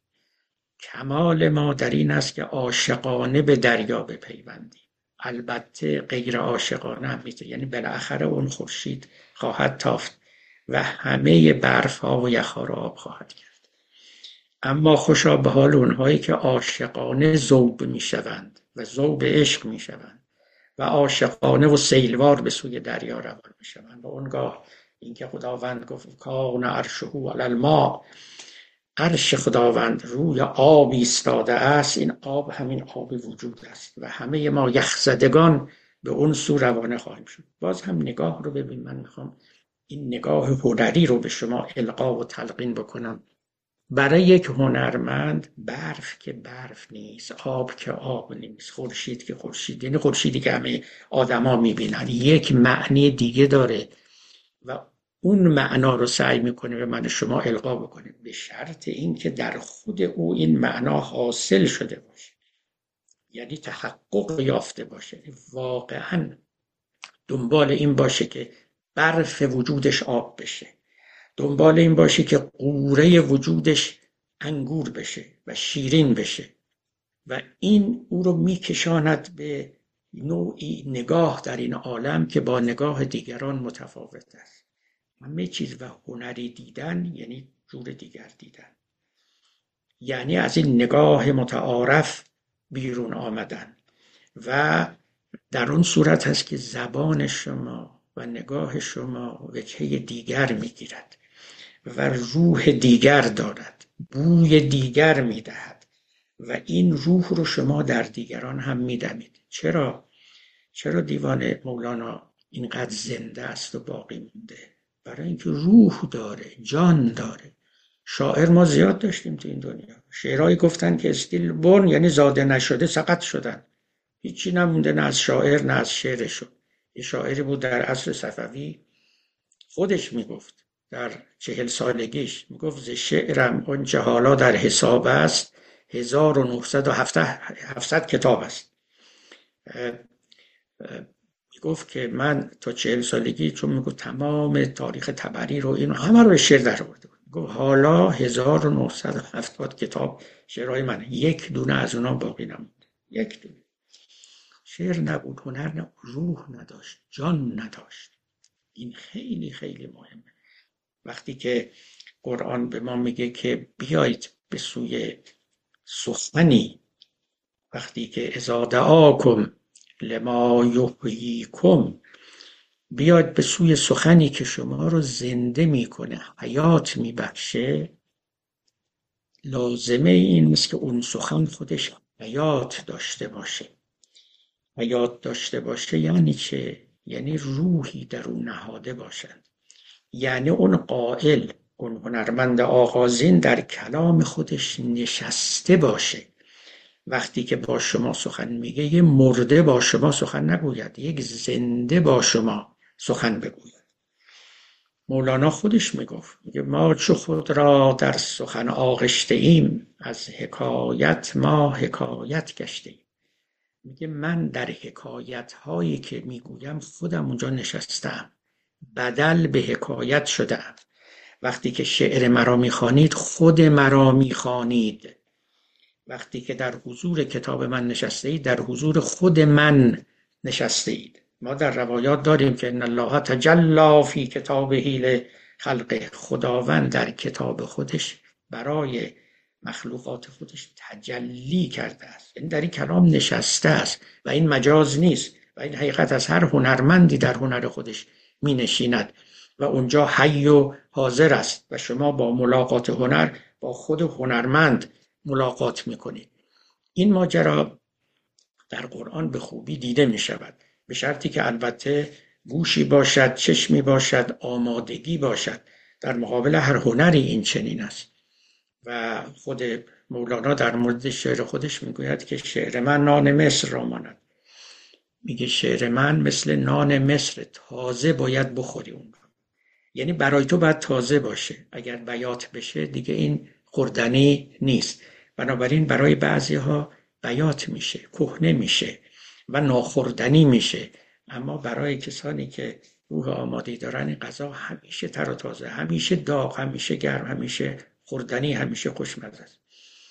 کمال ما در این است که عاشقانه به دریا بپیوندیم. البته غیر عاشقانه هم میشه، یعنی بالاخره اون خورشید خواهد تافت و همه برف ها و یخ ها را آب خواهد کرد. اما خوشا به حال اونهایی که عاشقانه ذوب میشوند و ذوب عشق میشوند و عاشقانه و سیلوار به سوی دریا روان میشوند. و اونگاه اینکه خداوند گفت کان عرشه علی الماء، عرش خداوند روی آب ایستاده است، این آب همین آب وجود است و همه ما یخزدگان به اون سو روانه خواهیم شد. باز هم نگاه رو ببین. من میخوام این نگاه هنری رو به شما القا و تلقین بکنم. برای یک هنرمند برف که برف نیست، آب که آب نیست، خورشید که خورشید، یعنی خورشیدی که همه آدما میبینن، یک معنی دیگه داره و اون معنا رو سعی میکنه به من شما القا بکنه، به شرط این که در خود او این معنا حاصل شده باشه، یعنی تحقق یافته باشه، واقعا دنبال این باشه که برف وجودش آب بشه، دنبال این باشه که قوره وجودش انگور بشه و شیرین بشه و این او رو میکشاند به نوعی نگاه در این عالم که با نگاه دیگران متفاوت است. همه چیز و هنری دیدن یعنی جور دیگر دیدن، یعنی از این نگاه متعارف بیرون آمدن و در اون صورت هست که زبان شما و نگاه شما وجهه دیگر میگیرد و روح دیگر دارد، بوی دیگر میدهد و این روح رو شما در دیگران هم میدمید. چرا؟ چرا دیوان مولانا اینقدر زنده است و باقی مونده؟ برای اینکه روح داره، جان داره. شاعر ما زیاد داشتیم تو این دنیا. شعرهایی گفتن که استیل بورن، یعنی زاده نشده، سقط شدن، هیچی نمونده، نه از شاعر نه از شعرشون. یه شاعری بود در عصر صفوی، خودش میگفت در چهل سالگیش، میگفت ز شعرم اونچه حالا در حساب است هزار و نهصد و هفتصد کتاب است. میگفت که من تا چهل سالگی، چون میگفت تمام تاریخ تبری رو اینو همه رو به شعر در آورده بود، میگفت حالا هزار و نهصد و هفتاد کتاب شعرهای من، یک دونه از اونا باقی نموند. یک دونه. شعر نبود، هنر نبود، روح نداشت، جان نداشت. این خیلی خیلی مهمه. وقتی که قرآن به ما میگه که بیایید به سوی سخنی، وقتی که اذا دعاکم لما یحییکم، بیاید به سوی سخنی که شما رو زنده میکنه، حیات میبخشه، لازمه این نیست که اون سخن خودش حیات داشته باشه. حیات داشته باشه یعنی چه؟ یعنی روحی در اون نهاده باشند، یعنی اون قائل، اون هنرمند آغازین در کلام خودش نشسته باشه وقتی که با شما سخن میگه یه مرده با شما سخن نگوید، یک زنده با شما سخن بگوید. مولانا خودش میگفت، میگه ما چو خود را در سخن آغشته ایم، از حکایت ما حکایت گشته ایم. میگه من در حکایت هایی که میگویم خودم اونجا نشستم، بدل به حکایت شدم. وقتی که شعر مرا میخوانید خود مرا میخوانید. وقتی که در حضور کتاب من نشسته اید در حضور خود من نشسته اید. ما در روایات داریم که ان الله تجلی فی کتابه لخلقه، خداوند در کتاب خودش برای مخلوقات خودش تجلی کرده است، یعنی در این کلام نشسته است و این مجاز نیست و این حقیقت از هر هنرمندی در هنر خودش می نشیند و اونجا حی و حاضر است و شما با ملاقات هنر با خود هنرمند ملاقات می کنید. این ماجرا در قرآن به خوبی دیده می شود، به شرطی که البته گوشی باشد، چشمی باشد، آمادگی باشد. در مقابل هر هنری این چنین است و خود مولانا در مورد شعر خودش میگوید که شعر من نان مصر را ماند. میگه شعر من مثل نان مصر، تازه باید بخوری اون را. یعنی برای تو باید تازه باشه، اگر بیات بشه دیگه این خوردنی نیست. بنابراین برای بعضی ها بیات میشه، کهنه میشه و ناخوردنی میشه، اما برای کسانی که روح آماده‌ای دارن این غذا همیشه تر و تازه، همیشه داغ، همیشه گرم، همیشه خوردنی، همیشه خوشمزه است.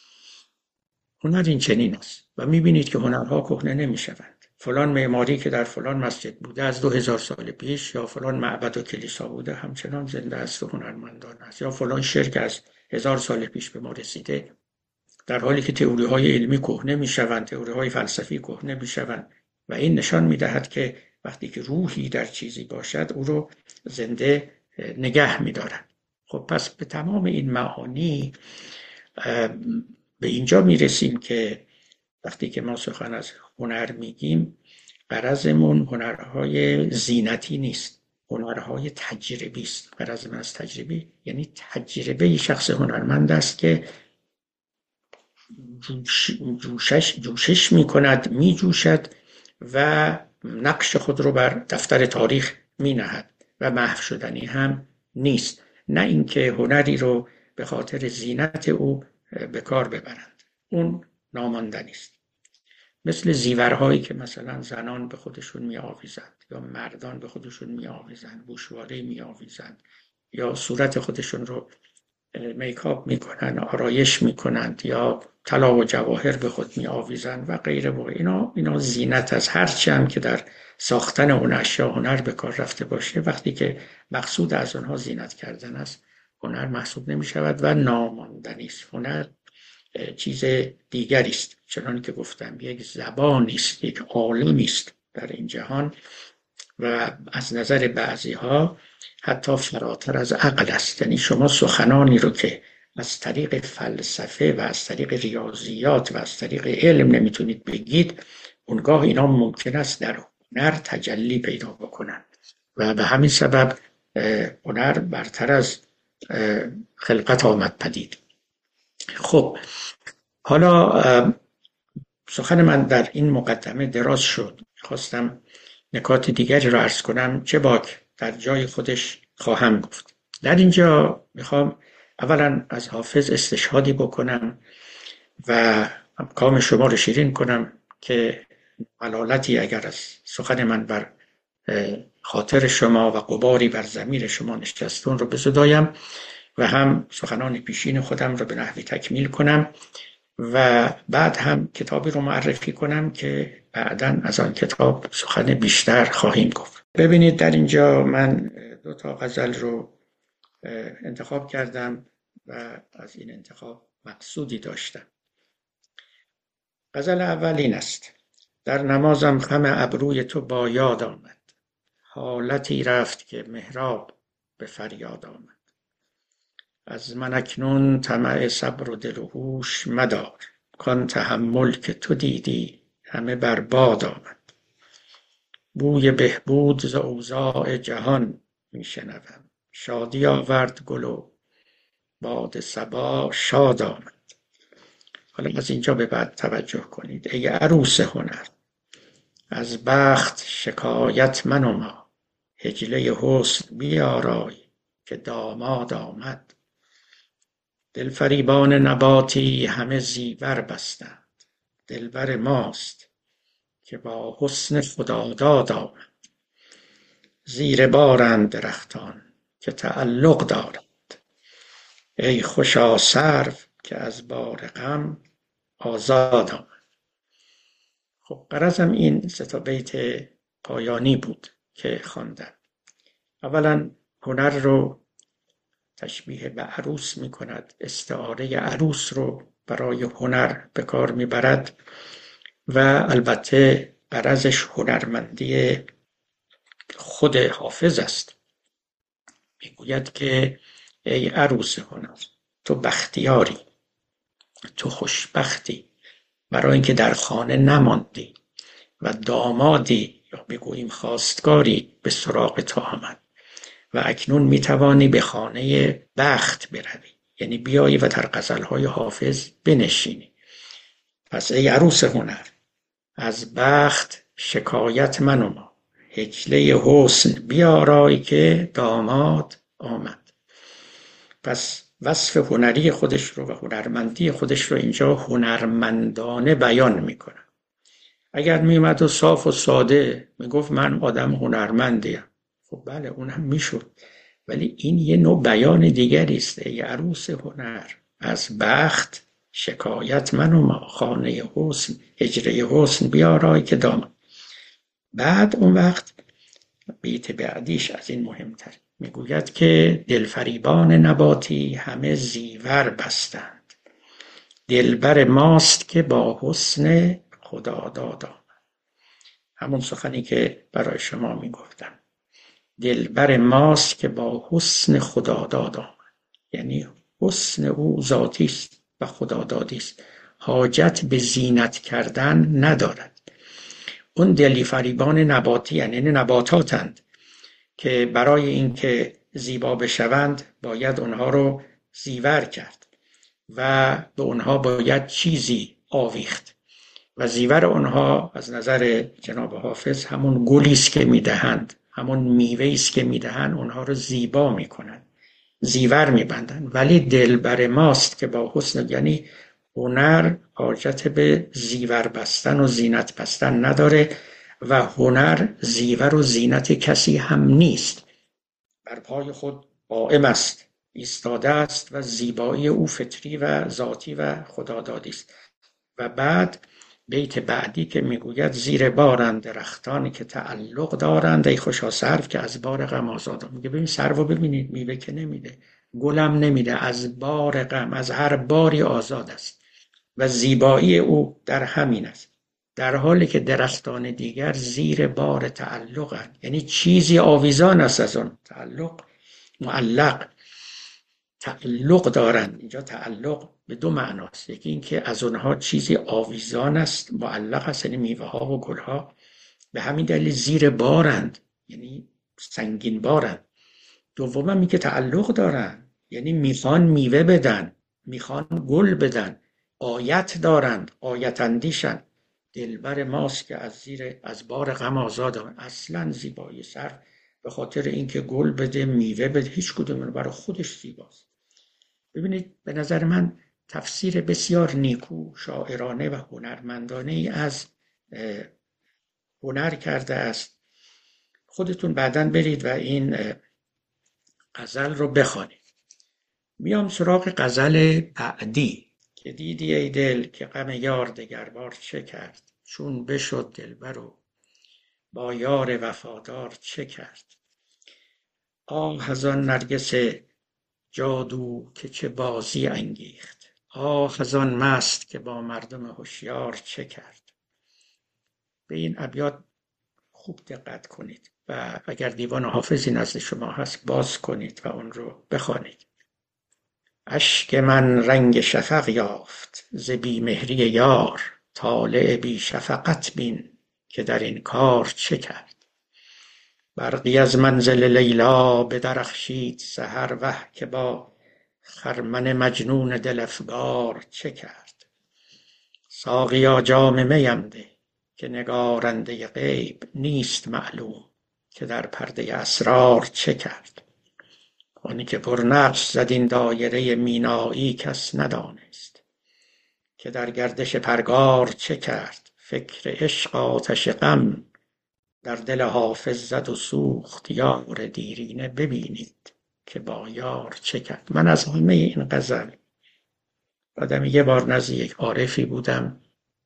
هنر این چنین است و میبینید که هنرها کهنه نمیشوند. فلان معماری که در فلان مسجد بوده از دو هزار سال پیش یا فلان معبد و کلیسا بوده همچنان زنده است و هنرمندان است، یا فلان شعر که از هزار سال پیش به ما رسیده، در حالی که تئوری های علمی کهنه میشوند، تئوری های فلسفی کهنه میشوند و این نشان میدهد که وقتی که روحی در چیزی باشد او رو زنده نگه میدارد. خب پس به تمام این معانی به اینجا میرسیم که وقتی که ما سخن از هنر میگیم غرضمون هنرهای زینتی نیست، هنرهای تجربی است. غرض من از تجربی یعنی تجربه شخص هنرمند است که جوش جوشش جوشش میکند، میجوشد و نقش خود رو بر دفتر تاریخ مینهد و محو شدنی هم نیست. نه اینکه هنری رو به خاطر زینت او به کار ببرند، اون ناماندنی است. مثل زیورهایی که مثلا زنان به خودشون می آویزند یا مردان به خودشون می آویزند، گوشواره می آویزند یا صورت خودشون رو میکاپ می کنند، آرایش می کنند یا طلا و جواهر به خود می آویزند و غیره و اینا اینا زینت از هر چی هم که در ساختن اون اشیا هنر به کار رفته باشه، وقتی که مقصود از اونها زینت کردن است هنر محسوب نمی شود و ناماندنی است. هنر چیز دیگری است، چنان که گفتم یک زبانی است، یک عالمی است در این جهان و از نظر بعضی ها حتی فراتر از عقل است. یعنی شما سخنانی رو که از طریق فلسفه و از طریق ریاضیات و از طریق علم نمیتونید بگید، اونگاه اینا ممکن است در هنر تجلی پیدا بکنند و به همین سبب هنر برتر از خلقت آمد پدید. خب حالا سخن من در این مقدمه دراز شد، خواستم نکات دیگری را عرض کنم، چه باک در جای خودش خواهم گفت. در اینجا میخوام اولا از حافظ استشهادی بکنم و کام شما رو شیرین کنم که ملالتی اگر از سخن من بر خاطر شما و غباری بر ضمیر شما نشستون رو بزدایم و هم سخنان پیشین خودم رو به نحوی تکمیل کنم و بعد هم کتابی رو معرفی کنم که بعداً از آن کتاب سخن بیشتر خواهیم گفت. ببینید در اینجا من دو تا غزل رو انتخاب کردم و از این انتخاب مقصودی داشتم. غزل اول این است: در نمازم خم ابروی تو با یاد آمد، حالتی رفت که محراب به فریاد آمد. از من اکنون طمع صبر و دل و هوش مدار، کان تحمل که تو دیدی همه برباد آمد. بوی بهبود ز اوضاع جهان می شنوم، شادی آورد گل و باد صبا شاد آمد. حالا از اینجا به بعد توجه کنید. ای عروس هنر، از بخت شکایت منما، حجله حسن بیارای که داماد آمد. دلفریبان نباتی همه زیور بستند، دلبر ماست که با حسن خداداد آمد. زیر بارند درختان که تعلق دارد، ای خوشا سرو که از بار غم آزاد آمد. خب غرضم این سه تا بیت پایانی بود که خواندم. اولا هنر رو تشبیه به عروس می کند، استعاره عروس رو برای هنر به کار می برد و البته غرضش هنرمندی خود حافظ است. می گوید که ای عروس هنر، تو بختیاری، تو خوشبختی، برای اینکه در خانه نماندی و دامادی یا بگوییم خواستگاری به سراغ تو آمد و اکنون میتوانی به خانه بخت بروی، یعنی بیایی و در غزلهای حافظ بنشینی. پس ای عروس هنر، از بخت شکایت منما، حجله حسن بیارای که داماد آمد. پس وصف هنری خودش رو و هنرمندی خودش رو اینجا هنرمندانه بیان میکنه. اگر میومد و صاف و ساده میگفت من آدم هنرمندیم، خب بله اون هم میشد، ولی این یه نوع بیان دیگری است. ای عروس هنر، از بخت شکایت منما، خانه حسن، حجره حسن بیارای که داماد. بعد اون وقت بیت بعدیش از این مهمتر، میگوید که دلفریبان نباتی همه زیور بستند، دلبر ماست که با حسن خداداد آمد. همون سخنی که برای شما میگفتم، دلبر ماست که با حسن خداداد آمد، یعنی حسن او ذاتی است و خدادادی است، حاجت به زینت کردن ندارد. اون دلفریبان نباتی یعنی نباتاتند که برای اینکه زیبا بشوند باید اونها رو زیور کرد و به اونها باید چیزی آویخت و زیور اونها از نظر جناب حافظ همون گلی است که میدهند، همون میوه‌ای است که میدهند، اونها رو زیبا میکنند، زیور میبندند. ولی دلبر ماست که با حسن، یعنی هنر حاجت به زیور بستن و زینت بستن نداره و هنر زیور و زینت کسی هم نیست، بر پای خود قائم است، ایستاده است و زیبایی او فطری و ذاتی و خدادادی است. و بعد بیت بعدی که میگوید زیر بارند درختان که تعلق دارند، ای خوشا سرو که از بار غم آزاد. میگه ببین سرو ببینید، میوه که نمیده، گلم نمیده، از بار غم، از هر باری آزاد است و زیبایی او در همین است، در حالی که درختان دیگر زیر بار تعلقند، یعنی چیزی آویزان است از آن تعلق، معلق تعلق دارند. اینجا تعلق به دو معناست، یکی این که از اونها چیزی آویزان است، معلق است، یعنی میوه ها و گل ها، به همین دلیل زیر بارند، یعنی سنگین بارند. دوم این که تعلق دارند، یعنی میخوان میوه بدن، میخوان گل بدن، آیت دارند، آیت اندیشند. دلبر ماست که از زیر از بار غم آزاد آمد. اصلا زیبایی سرو به خاطر اینکه گل بده، میوه بده، هیچ کدوم برای خودش زیباست. ببینید به نظر من تفسیر بسیار نیکو، شاعرانه و هنرمندانه ای از هنر کرده است. خودتون بعداً برید و این غزل رو بخوانید. میام سراغ غزل بعدی که دیدی ای دل که غم یار دگربار چه کرد، چون بشد دلبر و با یار وفادار چه کرد. آه از آن نرگس جادو که چه بازی انگیخت، آه از آن مست که با مردم هوشیار چه کرد. به این ابیات خوب دقت کنید و اگر دیوان حافظی نزد شما هست باز کنید و اون رو بخوانید. اشک من رنگ شفق یافت ز بیمهری یار، طالع بی شفقت بین که در این کار چه کرد. برقی از منزل لیلا بدرخشید سحر، وه که با خرمن مجنون دل افگار چه کرد. ساقیا جام میم ده که نگارنده غیب نیست معلوم که در پرده اسرار چه کرد. آنی که پرنقش زد این دایره مینایی کس ندانست که در گردش پرگار چه کرد. فکر عشق آتش غم در دل حافظ زد و سوخت. یار دیرینه ببینید که با یار چه کرد. من از همه این غزل آدم یه بار نزد یک عارفی بودم،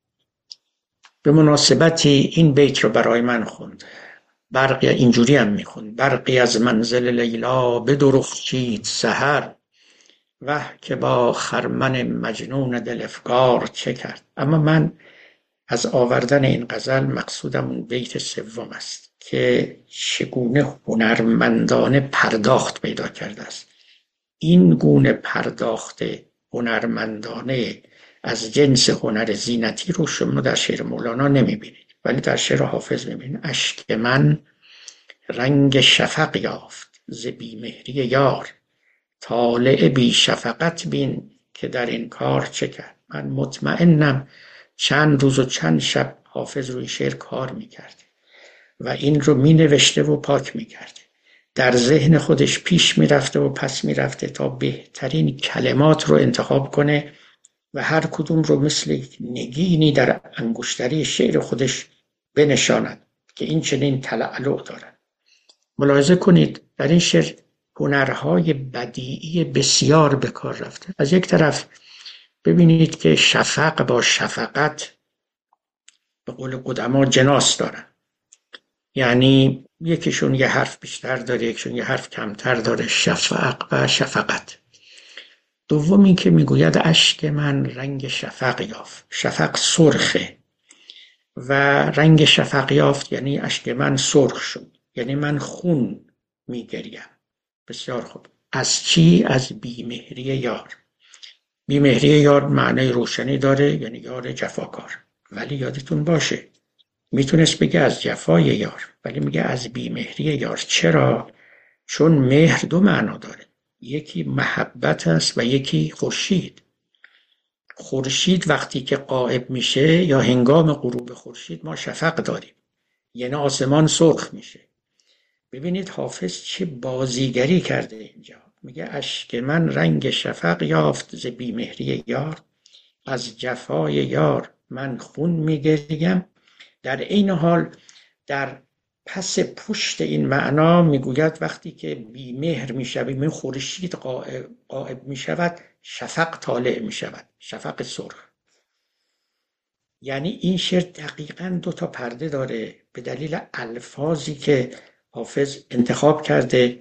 به مناسبتی این بیت رو برای من خوند. برقی اینجوری هم میخوند: برقی از منزل لیلا بدرخشید سحر، وه که با خرمن مجنون دل افگار چه کرد. اما من از آوردن این غزل مقصودم اون بیت سوم است که چگونه هنرمندانه پرداخت پیدا کرده است. این گونه پرداخت هنرمندانه از جنس هنر زینتی رو شما در شعر مولانا نمیبینید، ولی در شعر حافظ میبینید. اشک من رنگ شفق یافت ز بیمهری یار، طالع بی شفقت بین که در این کار چه کرد. من مطمئنم چند روز و چند شب حافظ روی شعر کار میکرد و این رو مینوشته و پاک میکرد، در ذهن خودش پیش میرفته و پس میرفته تا بهترین کلمات رو انتخاب کنه و هر کدوم رو مثل نگینی در انگشتری شعر خودش بنشاند که این چنین تلألؤ دارد. ملاحظه کنید در این شعر هنرهای بدیعی بسیار به کار رفته. از یک طرف ببینید که شفق با شفقت به قول قدما جناس دارن، یعنی یکیشون یه حرف بیشتر داره، یکیشون یه حرف کمتر داره. شفق و شفقت. دومی که میگوید اشک من رنگ شفق یافت. شفق سرخه و رنگ شفق یافت یعنی اشک من سرخ شد، یعنی من خون میگریم. بسیار خوب. از چی؟ از بیمهری یار. بیمهری یار معنی روشنی داره، یعنی یار جفاکار. ولی یادتون باشه میتونست بگه از جفای یار، ولی میگه از بیمهری یار. چرا؟ چون مهر دو معنا داره، یکی محبت است و یکی خورشید. خورشید وقتی که غائب میشه یا هنگام غروب خورشید ما شفق داریم، یعنی آسمان سرخ میشه. ببینید حافظ چه بازیگری کرده اینجا. میگه اشک من رنگ شفق یافت ز بیمهری یار، از جفای یار من خون میگریم. در این حال در پس پشت این معنا میگوید وقتی که بیمهر میشویم، این خورشید غائب میشود، شفق طالع میشود، شفق سرخ. یعنی این شعر دقیقاً دو تا پرده داره به دلیل الفاظی که حافظ انتخاب کرده.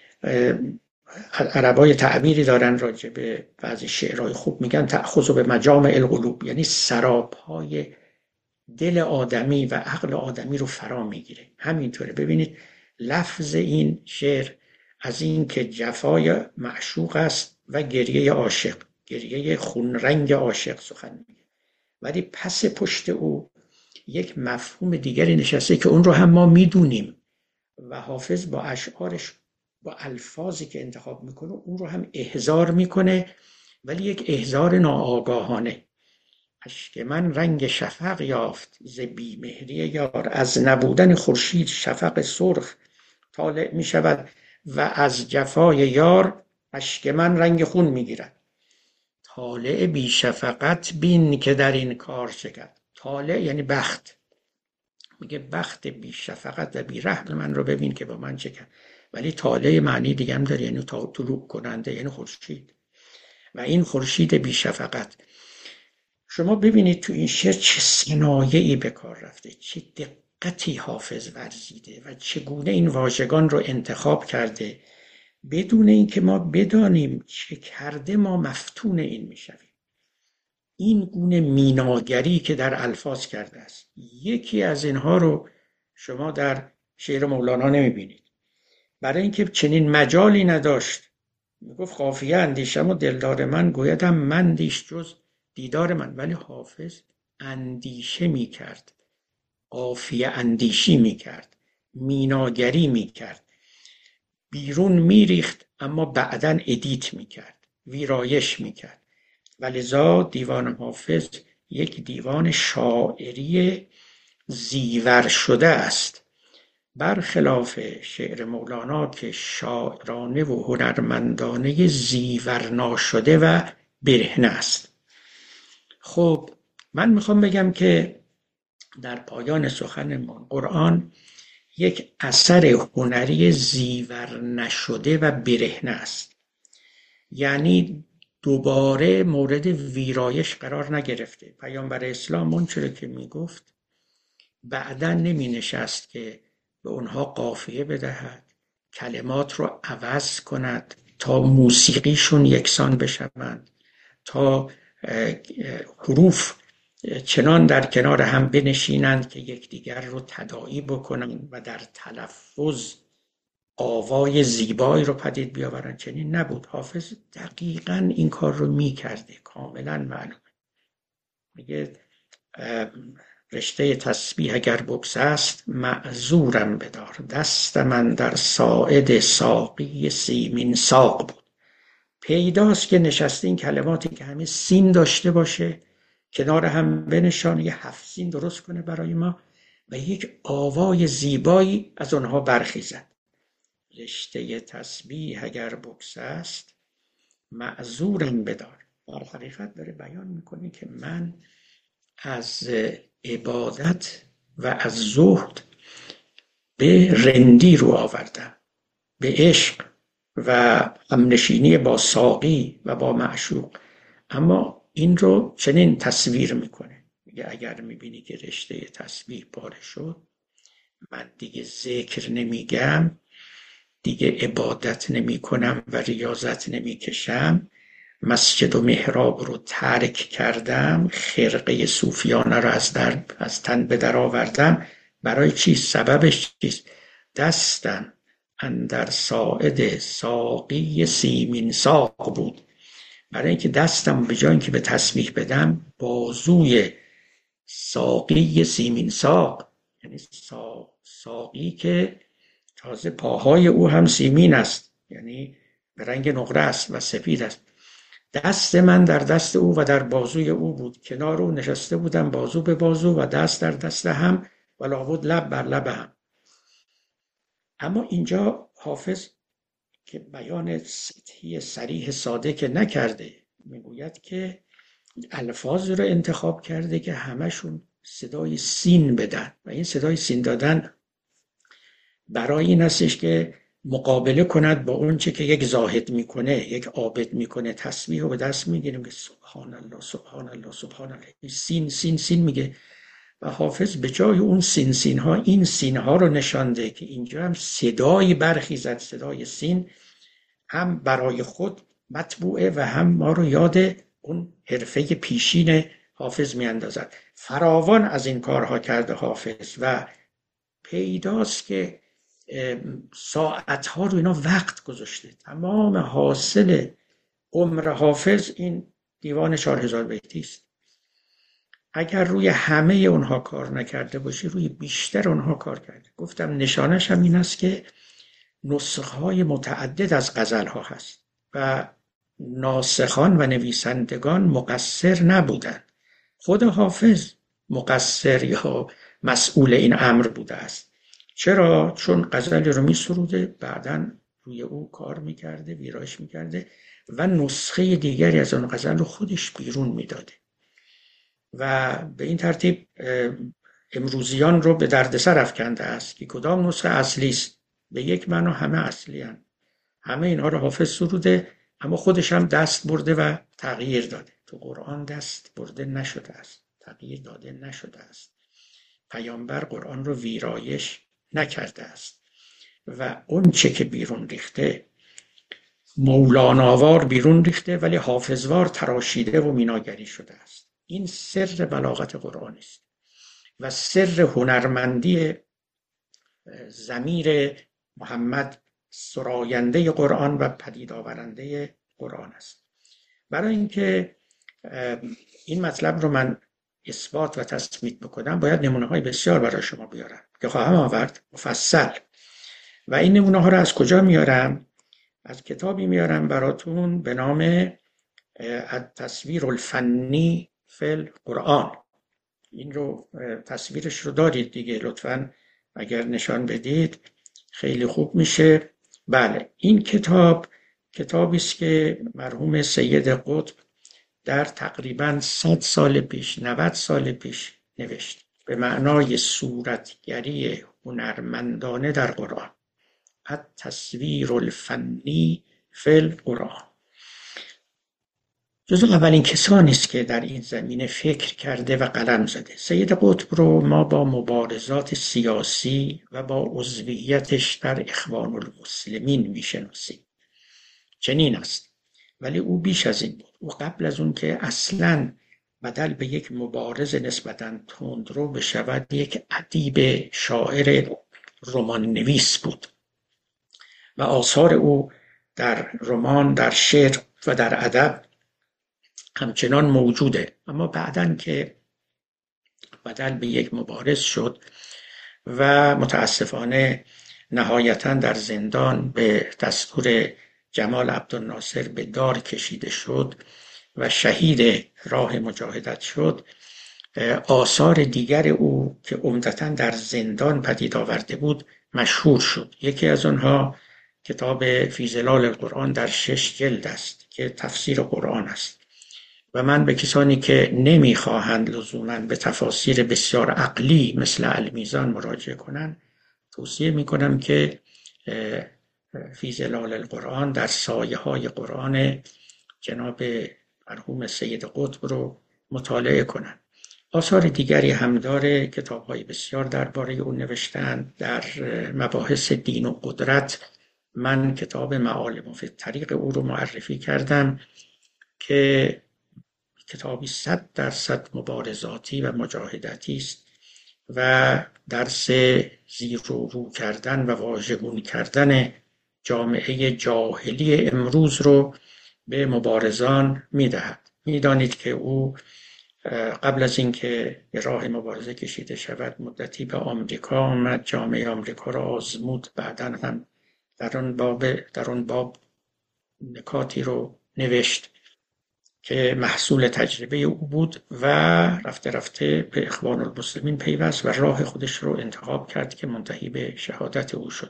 عربای تعبیری دارن راجع به بعضی شعرهای خوب، میگن تأخذ به مجامع القلوب، یعنی سراپای دل آدمی و عقل آدمی رو فرا میگیره. همینطوره. ببینید لفظ این شعر از این که جفای معشوق است و گریه عاشق، گریه خونرنگ عاشق سخن میگه، ولی پس پشت او یک مفهوم دیگری نشسته که اون رو هم ما میدونیم و حافظ با اشعارش با الفاظی که انتخاب میکنه اون رو هم احضار میکنه، ولی یک احضار ناآگاهانه. اشک من رنگ شفق یافت ز بیمهری یار، از نبودن خورشید شفق سرخ طالع میشود و از جفای یار اشک من رنگ خون میگیرد. طالع بی شفقت بین که در این کار چه کرد. طالع یعنی بخت، میگه بخت بی شفقت و بی رحم من رو ببین که با من چه کرد. ولی طالع معنی دیگه هم داره، یعنی طلوع کننده، یعنی خورشید. و این خورشید بی شفقت، شما ببینید تو این شعر چه صنایعی به کار رفته، چه دقتی حافظ ورزیده و چگونه این واژگان رو انتخاب کرده بدون اینکه ما بدانیم چه کرده ما مفتون این میشویم. این گونه میناگری که در الفاظ کرده است، یکی از اینها رو شما در شعر مولانا نمیبینید. برای اینکه چنین مجالی نداشت. میگفت قافیه اندیشم و دلدار من گویدم من دیش جز دیدار من. ولی حافظ اندیشه میکرد، قافیه اندیشی میکرد، میناگری میکرد، بیرون میریخت اما بعدن ادیت میکرد، ویرایش میکرد. ولذا دیوان حافظ یک دیوان شاعری زیور شده است، برخلاف شعر مولانا که شاعرانه و هنرمندانه زیور ناشده و برهنه است. خب من میخوام بگم که در پایان سخنمون قرآن یک اثر هنری زیور نشده و برهنه است، یعنی دوباره مورد ویرایش قرار نگرفته. پیامبر اسلام اون چرا که میگفت بعدا نمی نشست که به اونها قافیه بدهد، کلمات رو عوض کند تا موسیقیشون یکسان بشوند، تا حروف چنان در کنار هم بنشینند که یکدیگر رو تداعی بکنند و در تلفظ آوای زیبایی رو پدید بیاورند. چنین نبود. حافظ دقیقاً این کار رو میکرده، کاملا معلومه. میگه رشته تسبیح اگر بکس است معذورم بدار، دست من در ساعد ساقی سیمین ساق بود. پیداست که نشسته این کلماتی که همه سین داشته باشه، کنار هم بنشانه، یه هفت سین درست کنه برای ما و یک آوای زیبایی از اونها برخیزد. رشته تسبیح اگر بکس است معذورم بدار. در حقیقت داره بیان میکنه که من از عبادت و از زهد به رندی رو آوردم، به عشق و همنشینی با ساقی و با معشوق. اما این رو چنین تصویر میکنه، میگه اگر میبینی که رشته تسبیح پاره شد، من دیگه ذکر نمیگم، دیگه عبادت نمی کنم و ریاضت نمی کشم، مسجد و محراب رو ترک کردم، خرقه صوفیانه رو از, در از تن به در آوردم. برای چی؟ سببش چیست؟ دستم اندر ساعد ساقی سیمین ساق بود. برای اینکه دستم به جای اینکه به تسبیح بدم، بازوی ساقی سیمین ساق، یعنی سا... ساقی که تازه پاهای او هم سیمین است، یعنی به رنگ نقره است و سفید است. دست من در دست او و در بازوی او بود، کنار او نشسته بودم بازو به بازو و دست در دست هم و لابد لب بر لب هم. اما اینجا حافظ که بیان سطحی صریح ساده که نکرده، میگوید که الفاظ رو انتخاب کرده که همشون صدای سین بدن و این صدای سین دادن برای این هستش که مقابله کند با اون چه که یک زاهد میکنه، یک عابد میکنه. تسبیح رو به دست میگیریم که سبحان الله سبحان الله سبحان الله، سین سین سین میگه و حافظ به جای اون سین سین ها این سین ها رو نشانده که اینجا هم صدایی برخیزد، صدای سین، هم برای خود مطبوعه و هم ما رو یاد اون حرفه پیشین حافظ میاندازد. فراوان از این کارها کرده حافظ و پیداست که ساعتها رو اینا وقت گذاشته. تمام حاصل عمر حافظ این دیوان چهار هزار بیتی است. اگر روی همه اونها کار نکرده باشه، روی بیشتر اونها کار کرده. گفتم نشانش هم این است که نسخه های متعدد از غزل ها هست و ناسخان و نویسندگان مقصر نبودن. خود حافظ مقصر یا مسئول این امر بوده است. چرا؟ چون غزلی رو می سروده، بعداً روی او کار می کرده، ویرایش می کرده و نسخه دیگری از اون غزل رو خودش بیرون می داده و به این ترتیب امروزیان رو به دردسر افکنده است که کدام نسخه اصلی است. به یک معنا همه اصلی هستند. همه اینها رو حافظ سروده، اما خودش هم دست برده و تغییر داده. تو قرآن دست برده نشده است، تغییر داده نشده است. پیامبر قرآن رو ویرایش نکرده است و اون چه که بیرون ریخته مولاناوار بیرون ریخته ولی حافظوار تراشیده و میناگری شده است. این سر بلاغت قرآن است و سر هنرمندی ضمیر محمد سراینده قرآن و پدید آورنده قرآن است. برای اینکه این مطلب رو من اثبات و تثبیت بکنم، باید نمونه های بسیار برای شما بیارم که خواهم آورد مفصل. و این نمونه ها رو از کجا میارم؟ از کتابی میارم براتون به نام التصویر الفنی فل قرآن. این رو تصویرش رو دارید دیگه، لطفاً اگر نشان بدید خیلی خوب میشه. بله، این کتاب کتابی است که مرحوم سید قطب در تقریباً صد سال پیش، نود سال پیش نوشت، به معنای صورتگری هنرمندانه در قرآن، التصویر الفنی فی القرآن. جزو اولین کسانی است که در این زمینه فکر کرده و قلم زده. سید قطب رو ما با مبارزات سیاسی و با عضویتش در اخوان المسلمین میشناسیم. چنین است. ولی او بیش از این بود. او قبل از اون که اصلاً بدل به یک مبارز نسبتاً تندرو بشود، یک ادیب شاعر رمان نویس بود و آثار او در رمان، در شعر و در ادب همچنان موجوده. اما بعداً که بدل به یک مبارز شد و متاسفانه نهایتاً در زندان به دستور جمال عبدالناصر به دار کشیده شد و شهید راه مجاهدت شد، آثار دیگر او که عمدتاً در زندان پدید آورده بود مشهور شد. یکی از آنها کتاب فی ظلال القرآن در شش جلد است که تفسیر قرآن است و من به کسانی که نمیخواهند لزوماً به تفاسیر بسیار عقلی مثل المیزان مراجعه کنند توصیه میکنم که فی ظلال القرآن در سایه های قرآن جناب مرحوم سید قطب رو مطالعه کنند. آثار دیگری هم داره، کتاب های بسیار درباره اون نوشتن. در مباحث دین و قدرت من کتاب معالم فی الطریق او رو معرفی کردم که کتابی صد درصد مبارزاتی و مجاهدتی است و درس زیر و رو کردن و واژگون کردن جامعه جاهلی امروز رو به مبارزان میدهد. میدانید که او قبل از اینکه به راه مبارزه کشیده شود مدتی به آمریکا آمد، جامعه آمریکا را آزمود، بعداً هم در آن باب در آن باب نکاتی رو نوشت که محصول تجربه او بود و رفته رفته به اخوان المسلمین پیوست و راه خودش رو انتخاب کرد که منتهی به شهادت او شد.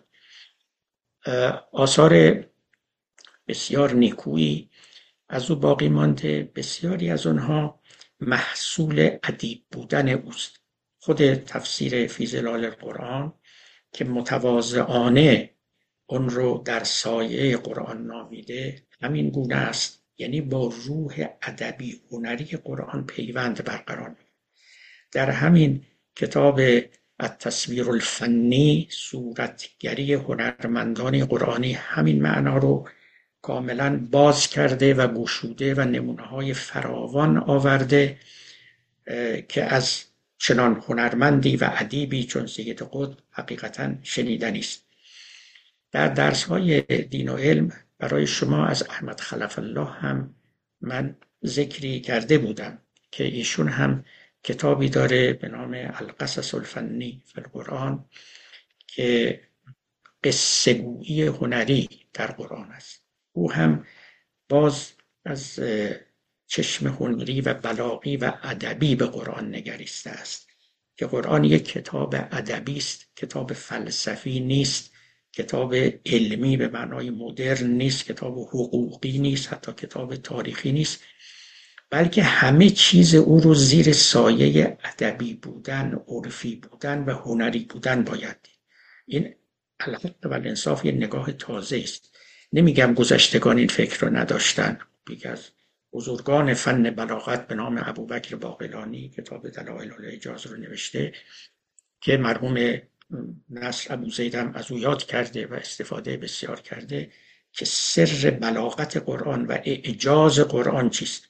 آثار بسیار نیکویی از او باقی مانده، بسیاری از آنها محصول ادیب بودن اوست. خود تفسیر فی ظلال القرآن که متواضعانه اون رو در سایه قرآن نامیده همین گونه است، یعنی با روح ادبی هنری قرآن پیوند برقرار می‌کند. در همین کتاب التصویر الفنی، صورتگری هنرمندان قرآنی، همین معنا رو کاملا باز کرده و گشوده و نمونه‌های فراوان آورده که از چنان هنرمندی و ادیبی چون سید قطب حقیقتاً شنیدنی است. در درس‌های دین و علم برای شما از احمد خلف الله هم من ذکری کرده بودم که ایشون هم کتابی داره به نام القصص الفنی فی القرآن که قصه گویی هنری در قرآن است. او هم باز از چشم هنری و بلاغی و ادبی به قرآن نگریسته است که قرآن یک کتاب ادبی است، کتاب فلسفی نیست، کتاب علمی به معنای مدرن نیست، کتاب حقوقی نیست، حتی کتاب تاریخی نیست، بلکه همه چیز او رو زیر سایه ادبی بودن، عرفی بودن و هنری بودن باید دید. این الحق و الانصاف یه نگاه تازه است. نمیگم گذشتگان این فکر رو نداشتن. یکی از بزرگان فن بلاغت به نام ابوبکر باقلانی کتاب دلائل الاعجاز رو نوشته که مرحوم نصر ابوزید هم از او یاد کرده و استفاده بسیار کرده که سر بلاغت قرآن و اعجاز قرآن چیست.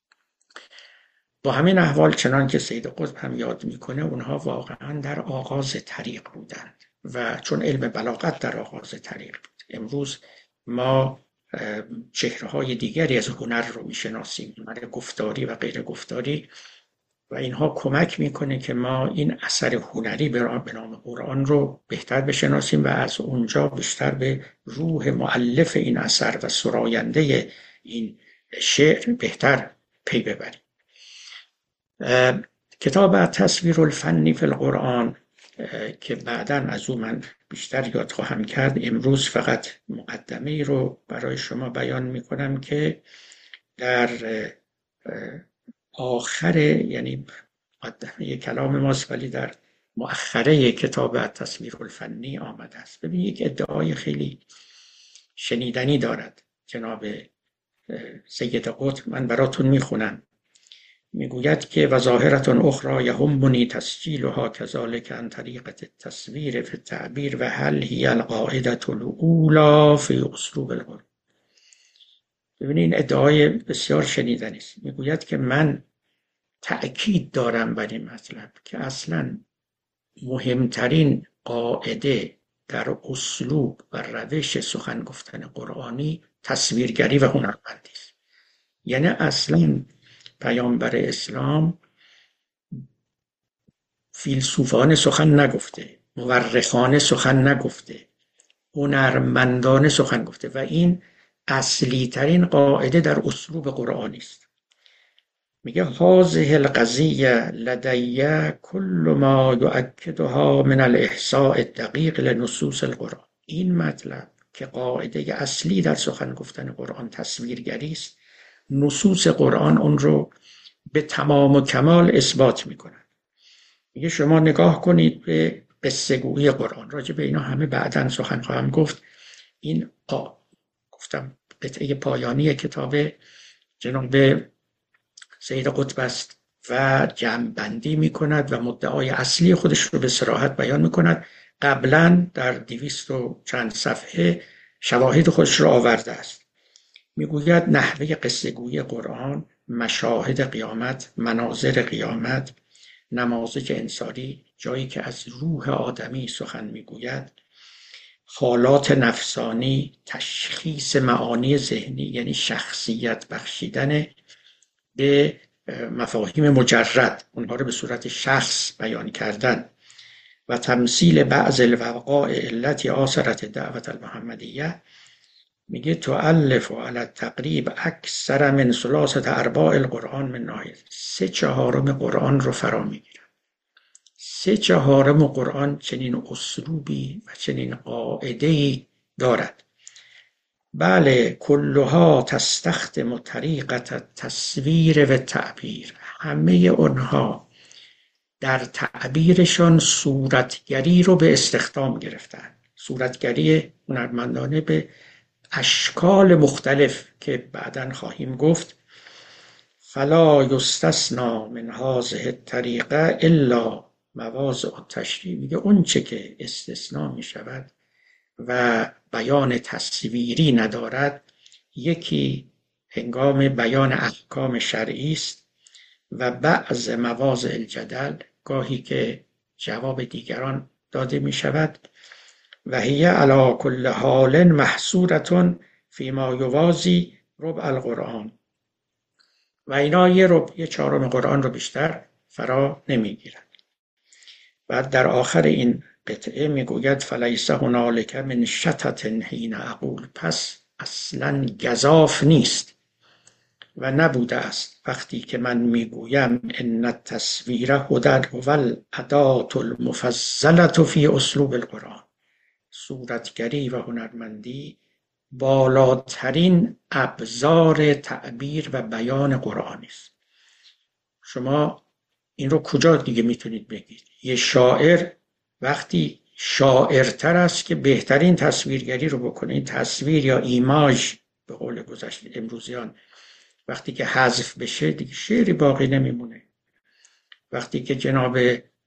با همین احوال چنان که سید قطب هم یاد میکنه اونها واقعا در آغاز طریق بودند و چون علم بلاغت در آغاز طریق بود. امروز ما چهره‌های دیگری از هنر رو میشناسیم، هنر گفتاری و غیر گفتاری، و اینها کمک میکنه که ما این اثر هنری به نام قرآن رو بهتر بشناسیم و از اونجا بیشتر به روح مؤلف این اثر و سراینده این شعر بهتر پی ببریم. کتاب التصویر الفنی فی القرآن که بعداً از او من بیشتر یاد خواهم کرد، امروز فقط مقدمه ای رو برای شما بیان می کنم که در آخر، یعنی مقدمه کلام ماست ولی در مؤخره کتاب التصویر الفنی آمده است. ببینید یک ادعای خیلی شنیدنی دارد جناب سید قطب، من براتون میخونم. میگوید که و ظاهرة اخرى یهمنی تسجیلها کذلک عن طریقة التصویر فی التعبیر و هل هی القاعدة الاولی فی اسلوب القرآن. ببینید این ادعای بسیار شنیدنی است. میگوید که من تأکید دارم بر این مطلب که اصلا مهمترین قاعده در اسلوب و روش سخن گفتن قرآنی تصویرگری و هنرمندی است. یعنی اصلا پیامبر اسلام فیلسوفانه سخن نگفته، مورخانه سخن نگفته، هنرمندانه سخن گفته و این اصلی ترین قاعده در اسلوب قرآنی است. میگه هذه القضیه لدی کل ما یؤکدها من الاحصاء الدقیق لنصوص القرآن. این مطلب که قاعده اصلی در سخن گفتن قرآن تصویرگری است، نصوص قرآن اون رو به تمام و کمال اثبات میکنند. میگه شما نگاه کنید به قصه گویی قرآن، راجع به اینا همه بعداً سخن خواهم گفت. این آ گفتم قطعه پایانی کتاب جناب سید قطب است و جمع‌بندی میکند و مدعای اصلی خودش رو به صراحت بیان میکند. قبلا در دویست و چند صفحه شواهد خودش رو آورده است. میگوید نحوه قصه گویی قرآن، مشاهد قیامت، مناظر قیامت، نماذج انسانی، جایی که از روح آدمی سخن میگوید، حالات نفسانی، تشخیص معانی ذهنی، یعنی شخصیت بخشیدن به مفاهیم مجرد، اونها رو به صورت شخص بیان کردن و تمثیل بعض الوقائع التي آثرت دعوت المحمدیه. میگه تؤلف علی التقریب اکثر من ثلاثه ارباع القرآن من ناحیه، سه چهارم قرآن رو فرا میگیرن. سه چهارم قرآن چنین اسلوبی و چنین قاعده‌ای دارد. بله کلها تستخدم طریقة التصویر و تعبیر، همه اونها در تعبیرشان صورتگری رو به استخدام گرفتن. صورتگری هنرمندانه به اشکال مختلف که بعداً خواهیم گفت. فلا یستثنی من هذه الطریقه الا مواضع التشریع. میگه اون چه که استثناء می شود و بیان تصویری ندارد، یکی هنگام بیان احکام شرعی است و بعض مواضع الجدل، گاهی که جواب دیگران داده می شود. و هی علی کل حال محصورة فیما یوازی ربع القرآن، و اینا یه ربع یه چهارم قرآن رو بیشتر فرا نمی گیرند. بعد در آخر این قطعه میگوید فلیس هنالک من شطط حین اقول، پس اصلا گزاف نیست و نبوده است وقتی که من میگویم ان التصویر هدی و الاداة المفضلة فی اسلوب القرآن، صورتگری و هنرمندی بالاترین ابزار تعبیر و بیان قرآنی است. شما این رو کجا دیگه میتونید بگید؟ یه شاعر وقتی شاعرتر است که بهترین تصویرگری رو بکنه. این تصویر یا ایماژ به قول گذشته امروزیان وقتی که حذف بشه دیگه شعری باقی نمیمونه. وقتی که جناب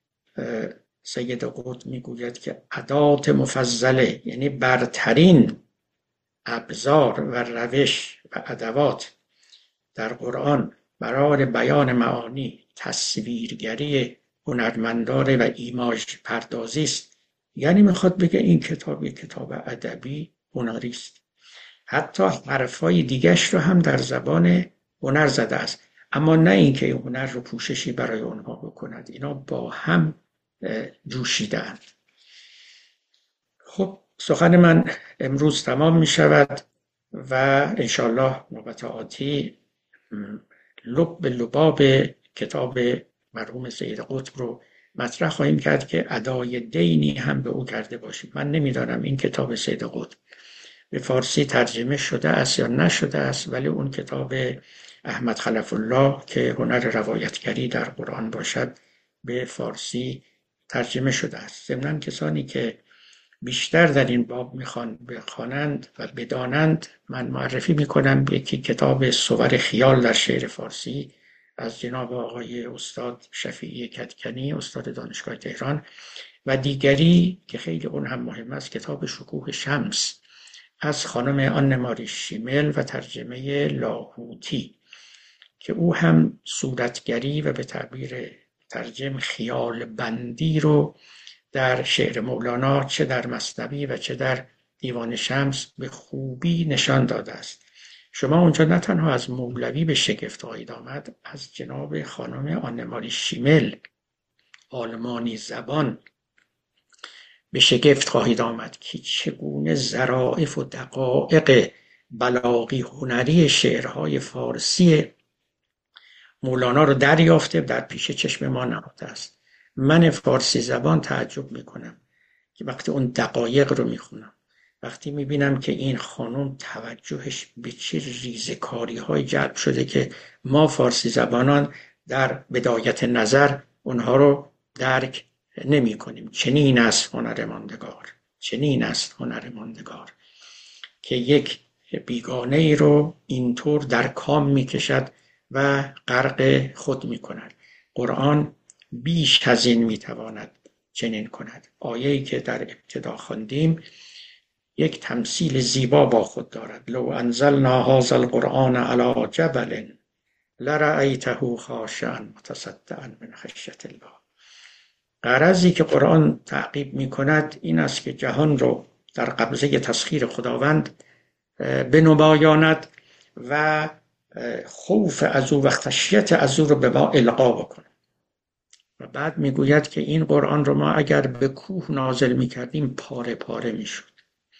سید قطب میگوید که ادات مفضله، یعنی برترین ابزار و روش و ادوات در قرآن برای بیان معانی تصویرگری هنرمندانه و ایماژ پردازی است، یعنی میخواد بگه این کتاب یک کتاب ادبی هنری است. حتی حرفای دیگش رو هم در زبان هنر زده است، اما نه اینکه این هنر رو پوششی برای اونها بکند، اینا با هم جوشیدند. خب سخن من امروز تمام می شود و انشالله نوبت آتی لب به لباب کتاب مرحوم سید قطب رو مطرح خواهیم کرد که ادای دینی هم به او کرده باشیم. من نمیدانم این کتاب سید قطب به فارسی ترجمه شده است یا نشده است، ولی اون کتاب احمد خلف الله که هنر روایتگری در قرآن باشد به فارسی ترجمه شده است. ضمناً کسانی که بیشتر در این باب میخوان بخوانند و بدانند، من معرفی میکنم یکی کتاب صور خیال در شعر فارسی از جناب آقای استاد شفیعی کدکنی، استاد دانشگاه تهران، و دیگری که خیلی اون هم مهم است، کتاب شکوه شمس از خانم آن ماری شیمل و ترجمه لاهوتی که او هم صورتگری و به تعبیر ترجم خیال بندی رو در شعر مولانا چه در مثنوی و چه در دیوان شمس به خوبی نشان داده است. شما اونجا نه تنها از مولوی به شگفت خواهید آمد، از جناب خانم آن ماری شیمل آلمانی زبان به شگفت خواهید آمد که چگونه ظرافت و دقایق بلاغی هنری شعرهای فارسی مولانا رو دریافته در پیش چشم ما نهاده است. من فارسی زبان تعجب میکنم که وقتی اون دقایق رو میخونم، وقتی میبینم که این خانم توجهش به چه ریزکاری های جلب شده که ما فارسی زبانان در بدایت نظر اونها رو درک نمی کنیم. چنین است هنر ماندگار، چنین است هنر ماندگار که یک بیگانه ای رو اینطور در کام می کشد و غرق خود می کند. قرآن بیش از این می تواند چنین کند. آیه‌ای که در ابتدا خواندیم یک تمثیل زیبا با خود دارد. لو انزلنا هذا القرآن علی جبل لرأیته خاشعا متصدعا من خشیة الله. غرضی که قرآن تعقیب می کند این است که جهان رو در قبضه تسخیر خداوند بنمایاند و خوف از او و خشیت از او رو به ما القا بکنه. و بعد می گوید که این قرآن رو ما اگر به کوه نازل می کردیم پاره پاره می شد.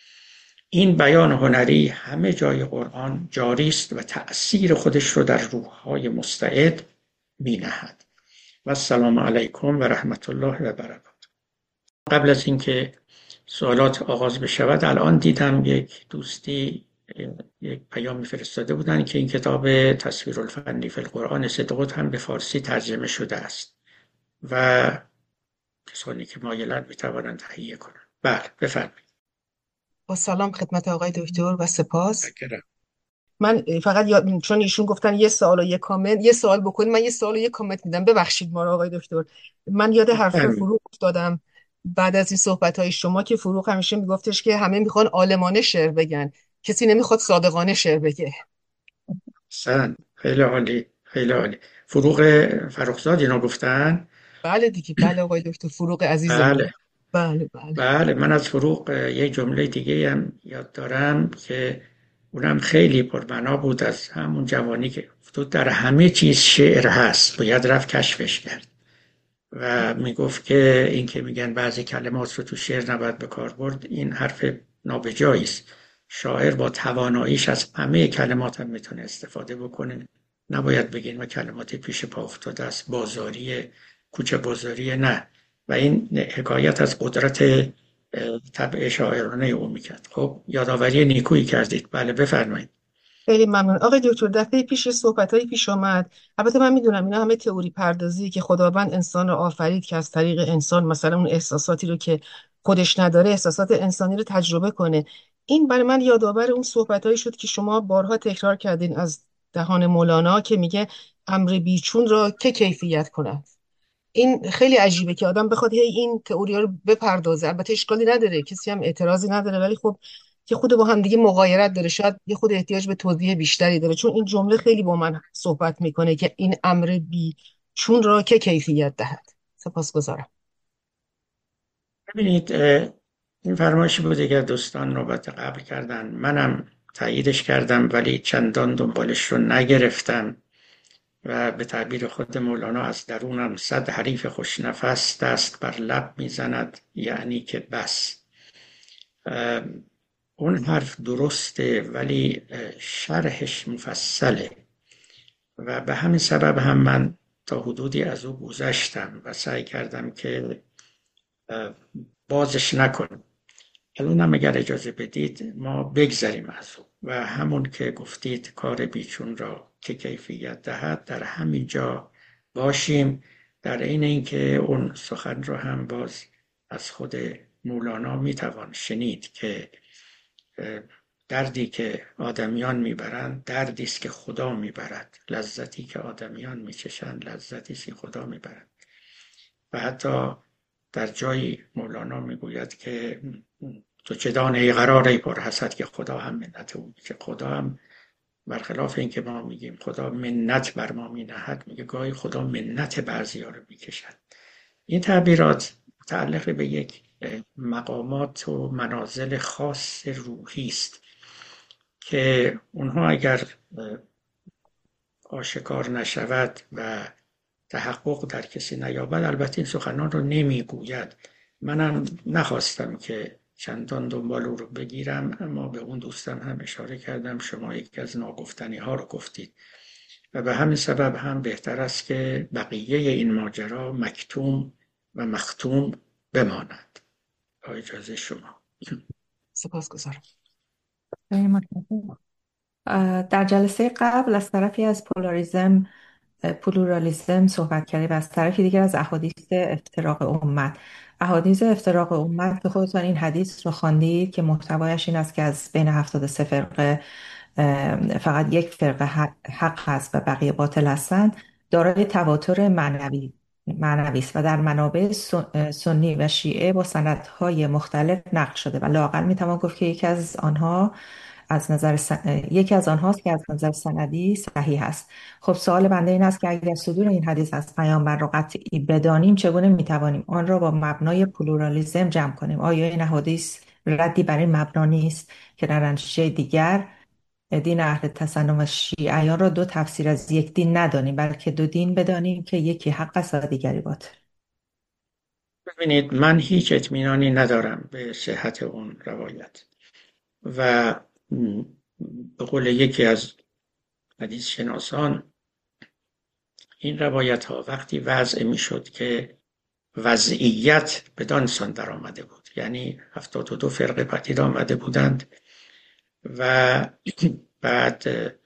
این بیان هنری همه جای قرآن جاری است و تأثیر خودش رو در روح‌های مستعد می نهد. و السلام علیکم و رحمت الله و برکاته. قبل از اینکه سوالات آغاز بشود، الان دیدم یک دوستی یک پیامی فرستاده بودن که این کتاب تصویر الفنی فی القرآن سید قطب هم به فارسی ترجمه شده است و کسانی که مایلند میتوانند تهیه کنند. بله بفرمایید. با سلام خدمت آقای دکتر و سپاس. بکرم. من فقط یاد چون ایشون گفتن یه سوال و یه کامنت، یه سوال بکنید، من یه سوال و یه کامنت میدم. ببخشید ما رو آقای دکتر، من یاد حرف فروغ افتادم بعد از این صحبت‌های شما که فروغ همیشه میگفتش که همه میخوان عالمانه شعر بگن، کسی نمیخواد صادقانه شعر بگه. سن خیلی عالی، خیلی عالی. فروغ فرخزاد اینا گفتن؟ بله دیگه، بله آقای دکتر فروغ عزیزم. بله بله بله بله. من از فروغ یه جمله دیگه هم یاد دارم که اونم خیلی پرمعنا بود، از همون جوانی که گفت در همه چیز شعر هست، باید رفت کشفش کرد. و میگفت که این که میگن بعضی کلمات رو تو شعر نباید به کار برد، این حرف نابجایی است. شاعر با تواناییش از همه کلمات هم میتونه استفاده بکنه. نباید بگین و کلمات پیش پا افتاده است، بازاری، کوچه بازاری، نه. و این حکایت از قدرت طبع شاعرانه او میکرد. خب یادآوری نیکویی کردید. بله بفرمایید. خیلی ممنون آقای دکتر. دفعه پیش صحبت‌های پیش آمد، البته من میدونم اینا همه تئوری پردازی که خداوند انسان رو آفرید که از طریق انسان مثلا اون احساساتی رو که خودش نداره، احساسات انسانی رو تجربه کنه. این برای من یادآور اون صحبت‌هایی شد که شما بارها تکرار کردین از دهان مولانا که میگه امر بیچون را که کیفیت کند. این خیلی عجیبه که آدم بخواد هی این تئوری رو بپردازه. البته اشکالی نداره، کسی هم اعتراضی نداره، ولی خب که خود با هم دیگه مغایرت داره، شاید یه خود احتیاج به توضیح بیشتری داره، چون این جمله خیلی با من صحبت میکنه که این امر بی چون را که کیفیت دهد. سپاسگزارم. ببینید این فرمایشی بوده که دوستان نوبت قبل کردن، منم تاییدش کردم ولی چندان دنبالش رو نگرفتم و به تعبیر خود مولانا از درونم صد حریف خوشنفس دست بر لب میزند، یعنی که بس. اون حرف درسته ولی شرحش مفصله و به همین سبب هم من تا حدودی از او گذشتم و سعی کردم که بازش نکنم. الانم اگر اجازه بدید ما بگذریم از او و همون که گفتید کار بیچون را که کیفیت دهد در همین جا باشیم، در این اینکه اون سخن را هم باز از خود مولانا میتوان شنید که دردی که آدمیان میبرند دردی است که خدا میبرد، لذتی که آدمیان میچشند لذتی است که خدا میبرد. و حتی در جایی مولانا میگوید که تو چه دانه ای قرار ای پر حسد که خدا هم منت او، که خدا هم برخلاف این که ما میگیم خدا منت بر ما مینهد، میگه گاهی خدا منت بعضیا رو میکشد. این تعبیرات متعلق به یک مقامات و منازل خاص روحی است که اونها اگر آشکار نشود و تحقق در کسی نیابد، البته این سخنان رو نمیگوید. منم نخواستم که چندان دنبال او رو بگیرم، اما به اون دوستم هم اشاره کردم شما یکی از ناگفتنی ها رو گفتید و به همین سبب هم بهتر است که بقیه این ماجرا مکتوم و مختوم بماند. با اجازه شما. سپاسگزارم. در جلسه قبل از طرفی از پولاریزم پلورالیسم صحبت کردیم و از طرفی دیگر از احادیث افتراق امت. احادیث افتراق امت که خودتان این حدیث رو خواندید که محتوایش این است که از بین هفتاد و سه فرقه فقط یک فرقه حق هست و بقیه باطل هستند، دارای تواتر معنوی معنوی است و در منابع سنی و شیعه با سندهای مختلف نقل شده و لااقل میتوان گفت که یکی از آنها از نظر سن... یکی از آنهاست که از نظر سندی صحیح است. خب سوال بنده این است که اگر صدور این حدیث از پیامبر را قطعی بدانیم، چگونه میتوانیم آن را با مبنای پلورالیسم جمع کنیم؟ آیا این حدیث ردی بر این مبنا نیست که در اندیشه دیگر دین اهل تسنن و شیعیان را دو تفسیر از یک دین ندانیم، بلکه دو دین بدانیم که یکی حق است و دیگری باطل؟ ببینید، من هیچ اطمینانی ندارم به صحت اون روایت و به قول یکی از حدیث شناسان این روایت ها وقتی وضع می شد که وضعیت بدان سان در آمده بود، یعنی هفتاد و دو فرقه پدید آمده بودند و بعد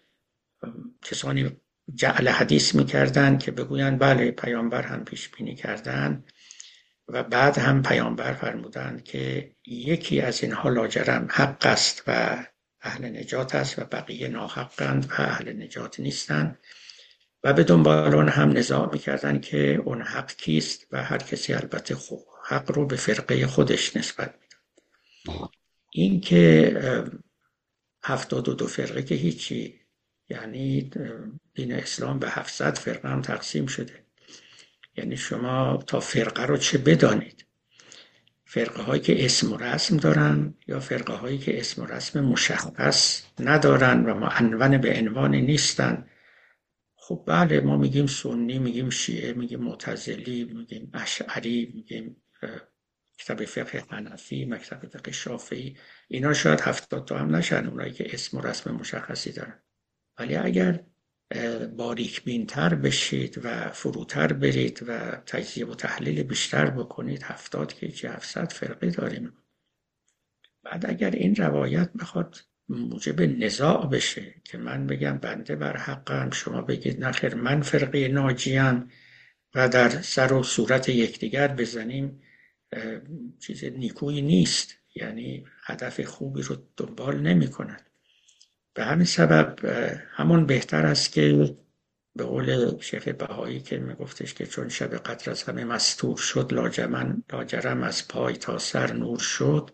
کسانی جعل حدیث می کردن که بگویند بله پیامبر هم پیش بینی کردن و بعد هم پیامبر فرمودند که یکی از اینها لاجرم حق است و اهل نجات است و بقیه ناحقند و اهل نجات نیستند و به دنبال اون هم نزاع میکردن که اون حق کیست و هر کسی البته خوب حق رو به فرقه خودش نسبت میداد. این که هفتاد و دو فرقه که هیچی، یعنی دین اسلام به هفتصد فرقه هم تقسیم شده، یعنی شما تا فرقه رو چه بدانید؟ فرقه هایی که اسم و رسم دارن یا فرقه هایی که اسم و رسم مشخص ندارن و معنون به عنوان نیستن. خب بله، ما میگیم سنی، میگیم شیعه، میگیم معتزلی، میگیم اشعری، میگیم مکتب فقه حنفی، مکتب فقه شافعی. اینا شاید هفتاد تا هم نشن، اونایی که اسم و رسم مشخصی دارن. ولی اگر باریک بینتر بشید و فروتر برید و تجزیه و تحلیل بیشتر بکنید، هفتاد که چه هفتصد فرقه داریم. بعد اگر این روایت بخواد موجب نزاع بشه که من بگم بنده بر حقم، شما بگید نخیر من فرقه ناجیام و در سر و صورت یکدیگر بزنیم، چیز نیکویی نیست، یعنی هدف خوبی رو دنبال نمی کند. به همین سبب همون بهتر است که به قول شیخ بهایی که میگفتش که چون شب قدر از همه مستور شد، لاجرم لاجرم از پای تا سر نور شد.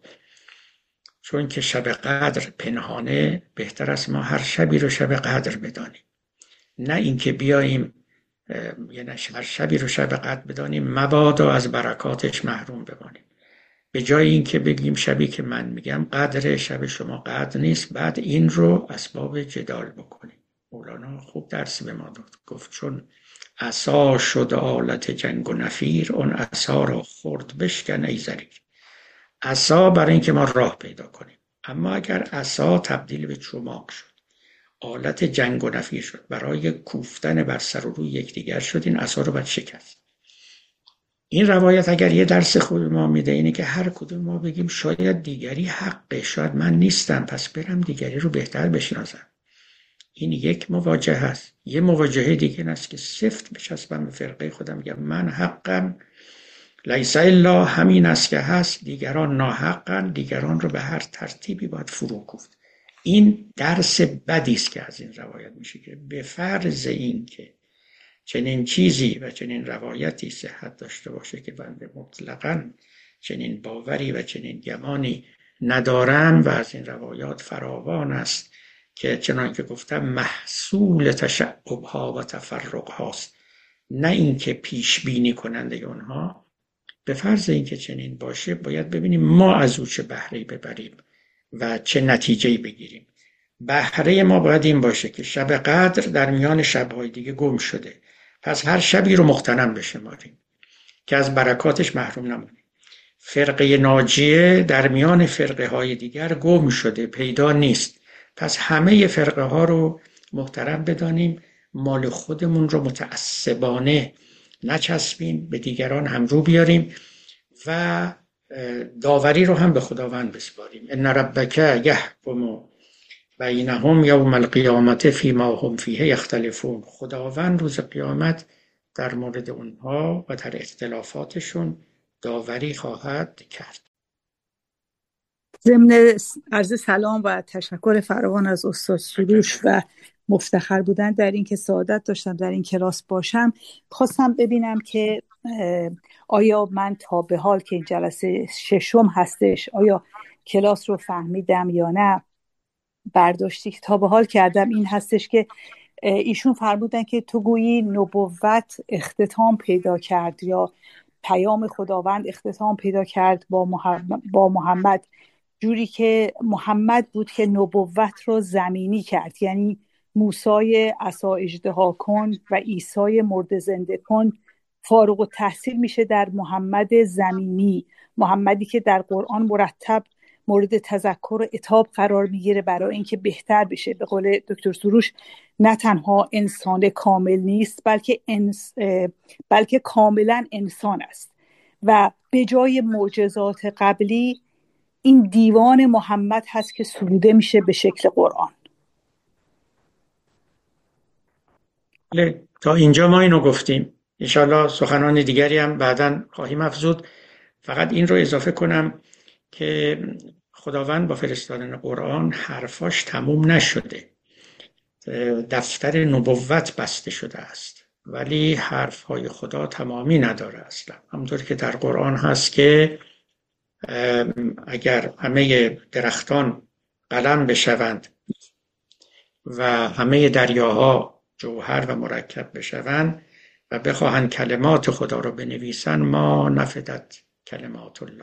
چون که شب قدر پنهانه، بهتر است ما هر شبی رو شب قدر بدانیم، نه اینکه بیاییم یعنی هر شبی رو شب قدر بدانیم مبادا از برکاتش محروم بمانیم. به جای اینکه بگیم شبی که من میگم قدر، شب شما قدر نیست، بعد این رو اسباب جدال بکنیم. مولانا خوب درسی به ما داد، گفت چون عصا شد آلت جنگ و نفیر، اون عصا را خورد بشکن ای زریر. عصا برای اینکه ما راه پیدا کنیم، اما اگر عصا تبدیل به چماق شد، آلت جنگ و نفیر شد، برای کوفتن بر سر و روی یکدیگر شد. این عصا رو باید شکست. این روایت اگر یه درس خوب ما میده اینه که هر کدوم ما بگیم شاید دیگری حقه، شاید من نیستم، پس برم دیگری رو بهتر بشناسم. این یک مواجهه هست. یه مواجهه دیگه این است که سفت بچسبم به فرقه خودم، میگم من حقم، لیس الا همین است که هست، دیگران ناحقن، دیگران رو به هر ترتیبی باید فرو کوفت. این درس بدی است که از این روایت میشه که به فرض این که چنین چیزی و چنین روایتی صحت داشته باشه که بنده مطلقاً چنین باوری و چنین گمانی ندارم و از این روایات فراوان است که چنان که گفتم محصول تشعب‌ها و تفرق هاست، نه اینکه پیش بینی کننده اونها. به فرض اینکه چنین باشه باید ببینیم ما از او چه بهره‌ای ببریم و چه نتیجه‌ای بگیریم. بهره ما باید این باشه که شب قدر در میان شب‌های دیگه گم شده، پس هر شبی رو مغتنم بشماریم که از برکاتش محروم نمونیم. فرقه ناجیه در میان فرقه های دیگر گم شده، پیدا نیست، پس همه فرقه ها رو محترم بدانیم، مال خودمون رو متعصبانه نچسبیم، به دیگران هم رو بیاریم و داوری رو هم به خداوند بسپاریم. ان ربک یحکم بینهم یوم القیامت فیما هم فیه یختلفون. خداوند روز قیامت در مورد اونها و در اختلافاتشون داوری خواهد کرد. ضمن عرض سلام و تشکر فراوان از استاد سروش و مفتخر بودن در این که سعادت داشتم در این کلاس باشم، خواستم ببینم که آیا من تا به حال که این جلسه ششم هستش آیا کلاس رو فهمیدم یا نه. برداشتی که تا به حال کردم این هستش که ایشون فرمودن که تو گویی نبوت اختتام پیدا کرد یا پیام خداوند اختتام پیدا کرد با محمد, با محمد جوری که محمد بود که نبوت رو زمینی کرد، یعنی موسی عصا اژدها کن و عیسی مرده زنده کن فارغ التحصیل میشه در محمد زمینی، محمدی که در قرآن مرتب مورد تذکر و عتاب قرار میگیره برای اینکه بهتر بشه. به قول دکتر سروش نه تنها انسان کامل نیست بلکه انس بلکه کاملا انسان است و به جای معجزات قبلی این دیوان محمد هست که سروده میشه به شکل قرآن. بله، تا اینجا ما اینو گفتیم. انشاءالله سخنان دیگری هم بعداً خواهیم افزود. فقط این رو اضافه کنم که خداوند با فرستادن قرآن حرفاش تموم نشده، دفتر نبوت بسته شده است، ولی حرفهای خدا تمامی نداره اصلا. همونطور که در قرآن هست که اگر همه درختان قلم بشوند و همه دریاها جوهر و مرکب بشوند و بخواهند کلمات خدا رو بنویسن، ما نفدت کلمات الله،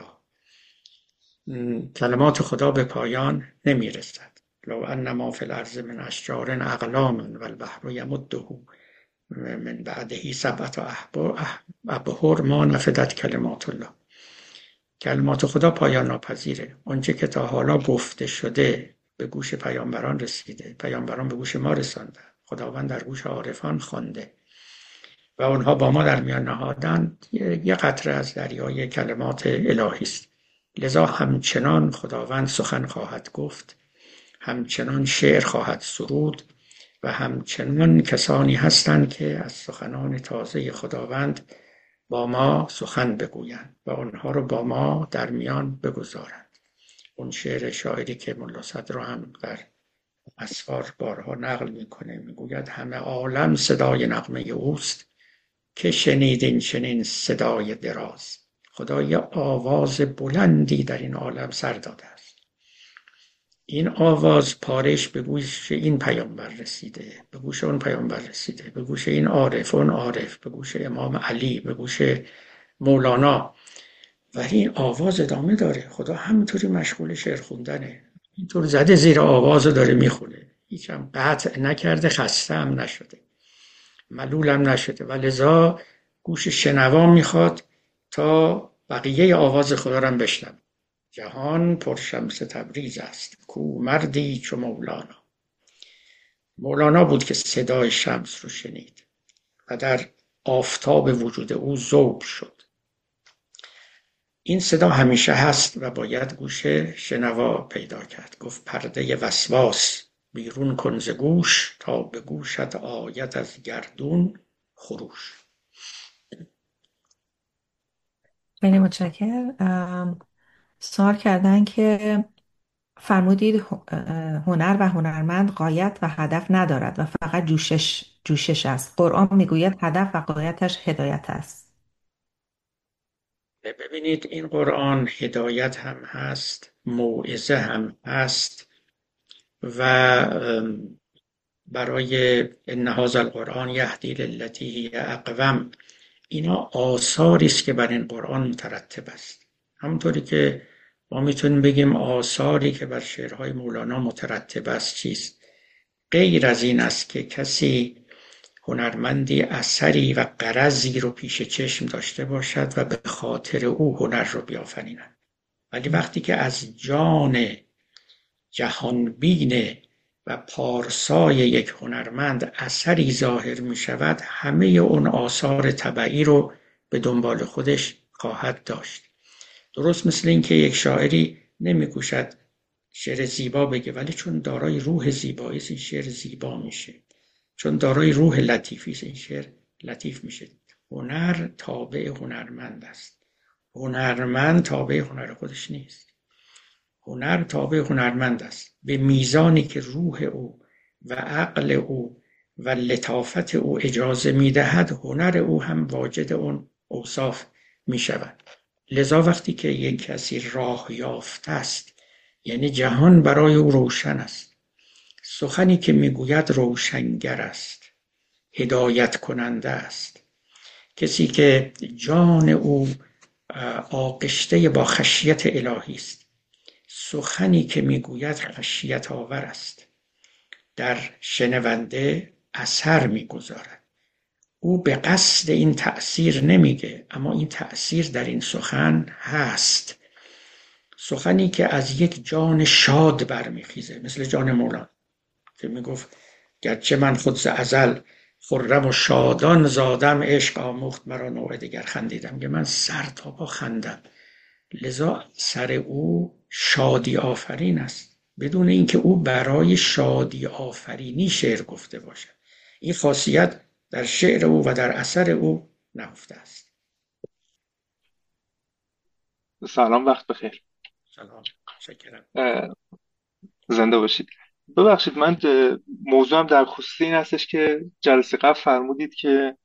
کلمات خدا به پایان نمیرسد. لو ان ما فی الارض من اشجار اقلام و البحر یمده من بعده سبعة ابحر ما نفدت کلمات الله. کلمات خدا پایان ناپذیره. اونچه که تا حالا گفته شده به گوش پیامبران رسیده، پیامبران به گوش ما رساندن، خداوند در گوش عارفان خوانده و اونها با ما در میان نهادن، یه قطره از دریای کلمات الهی است. لذا همچنان خداوند سخن خواهد گفت، همچنان شعر خواهد سرود و همچنان کسانی هستند که از سخنان تازه خداوند با ما سخن بگویند و اونها رو با ما در میان بگذارند. اون شعر شاعری که ملا صدر هم در اسفار بارها نقل میکنه، میگوید همه عالم صدای نغمه اوست که شنیدین چنین صدای دراز. خدا یه آواز بلندی در این عالم سر داده است. این آواز پارش به گوش این پیامبر رسیده، به گوش اون پیامبر رسیده، به گوش این عارف اون عارف، به گوش امام علی، به گوش مولانا، ولی این آواز ادامه داره. خدا همینطوری مشغول شعر خوندنه، اینطور زده زیر آواز داره میخونه، هیچ هم قطع نکرده، خسته هم نشده، ملول هم نشده و لذا گوش شنوا میخواد تا بقیه آواز خدا رو هم بشنوه. جهان پر شمس تبریز است کو مردی چو مولانا. مولانا بود که صدای شمس رو شنید و در آفتاب وجود او ذوب شد. این صدا همیشه هست و باید گوش شنوا پیدا کرد. گفت پرده وسواس بیرون کن ز گوش، تا به گوشت آید از گردون خروش. خیلی متشکرم. سوال کردن که فرمودید هنر و هنرمند غایت و هدف ندارد و فقط جوشش جوشش است. قرآن میگوید هدف و غایتش هدایت است. ببینید این قرآن هدایت هم هست، موعظه هم هست و برای ان هذا القرآن یهدی للتی هی اقوم، اینا آثاری است که بر این قرآن مترتب است. همونطوری که ما میتونیم بگیم آثاری که بر شعرهای مولانا مترتب است چیست؟ غیر از این است که کسی هنرمندی اثری و غرضی رو پیش چشم داشته باشد و به خاطر او هنر رو بیافریند. ولی وقتی که از جان جهانبین و پارسای یک هنرمند اثری ظاهر می شود، همه اون آثار طبعی رو به دنبال خودش خواهد داشت. درست مثل این که یک شاعری نمی کوشد شعر زیبا بگه، ولی چون دارای روح زیبایی است این شعر زیبا میشه، چون دارای روح لطیفی است این شعر لطیف میشه. هنر تابع هنرمند است، هنرمند تابع هنر خودش نیست. هنر تابع هنرمند است به میزانی که روح او و عقل او و لطافت او اجازه میدهد، هنر او هم واجد اون اوصاف میشود. لذا وقتی که یک کسی راه یافته است، یعنی جهان برای او روشن است، سخنی که میگوید روشنگر است، هدایت کننده است، کسی که جان او آغشته با خشیت الهی است، سخنی که میگوید خشیت آور است، در شنونده اثر میگذارد. او به قصد این تأثیر نمیگه، اما این تأثیر در این سخن هست. سخنی که از یک جان شاد برمیخیزه، مثل جان مولانا که میگفت گرچه من خود ز ازل خرم و شادان زادم، عشق آموخت مرا نوع دیگر خندیدم. که من سر تا پا خندم. لذا سر او شادی آفرین است، بدون اینکه او برای شادی آفرینی شعر گفته باشد. این خاصیت در شعر او و در اثر او نهفته است. سلام، وقت بخیر. سلام، شکرم. زنده باشید. ببخشید، من موضوعم در خصوص این هستش که جلسه قبل فرمودید که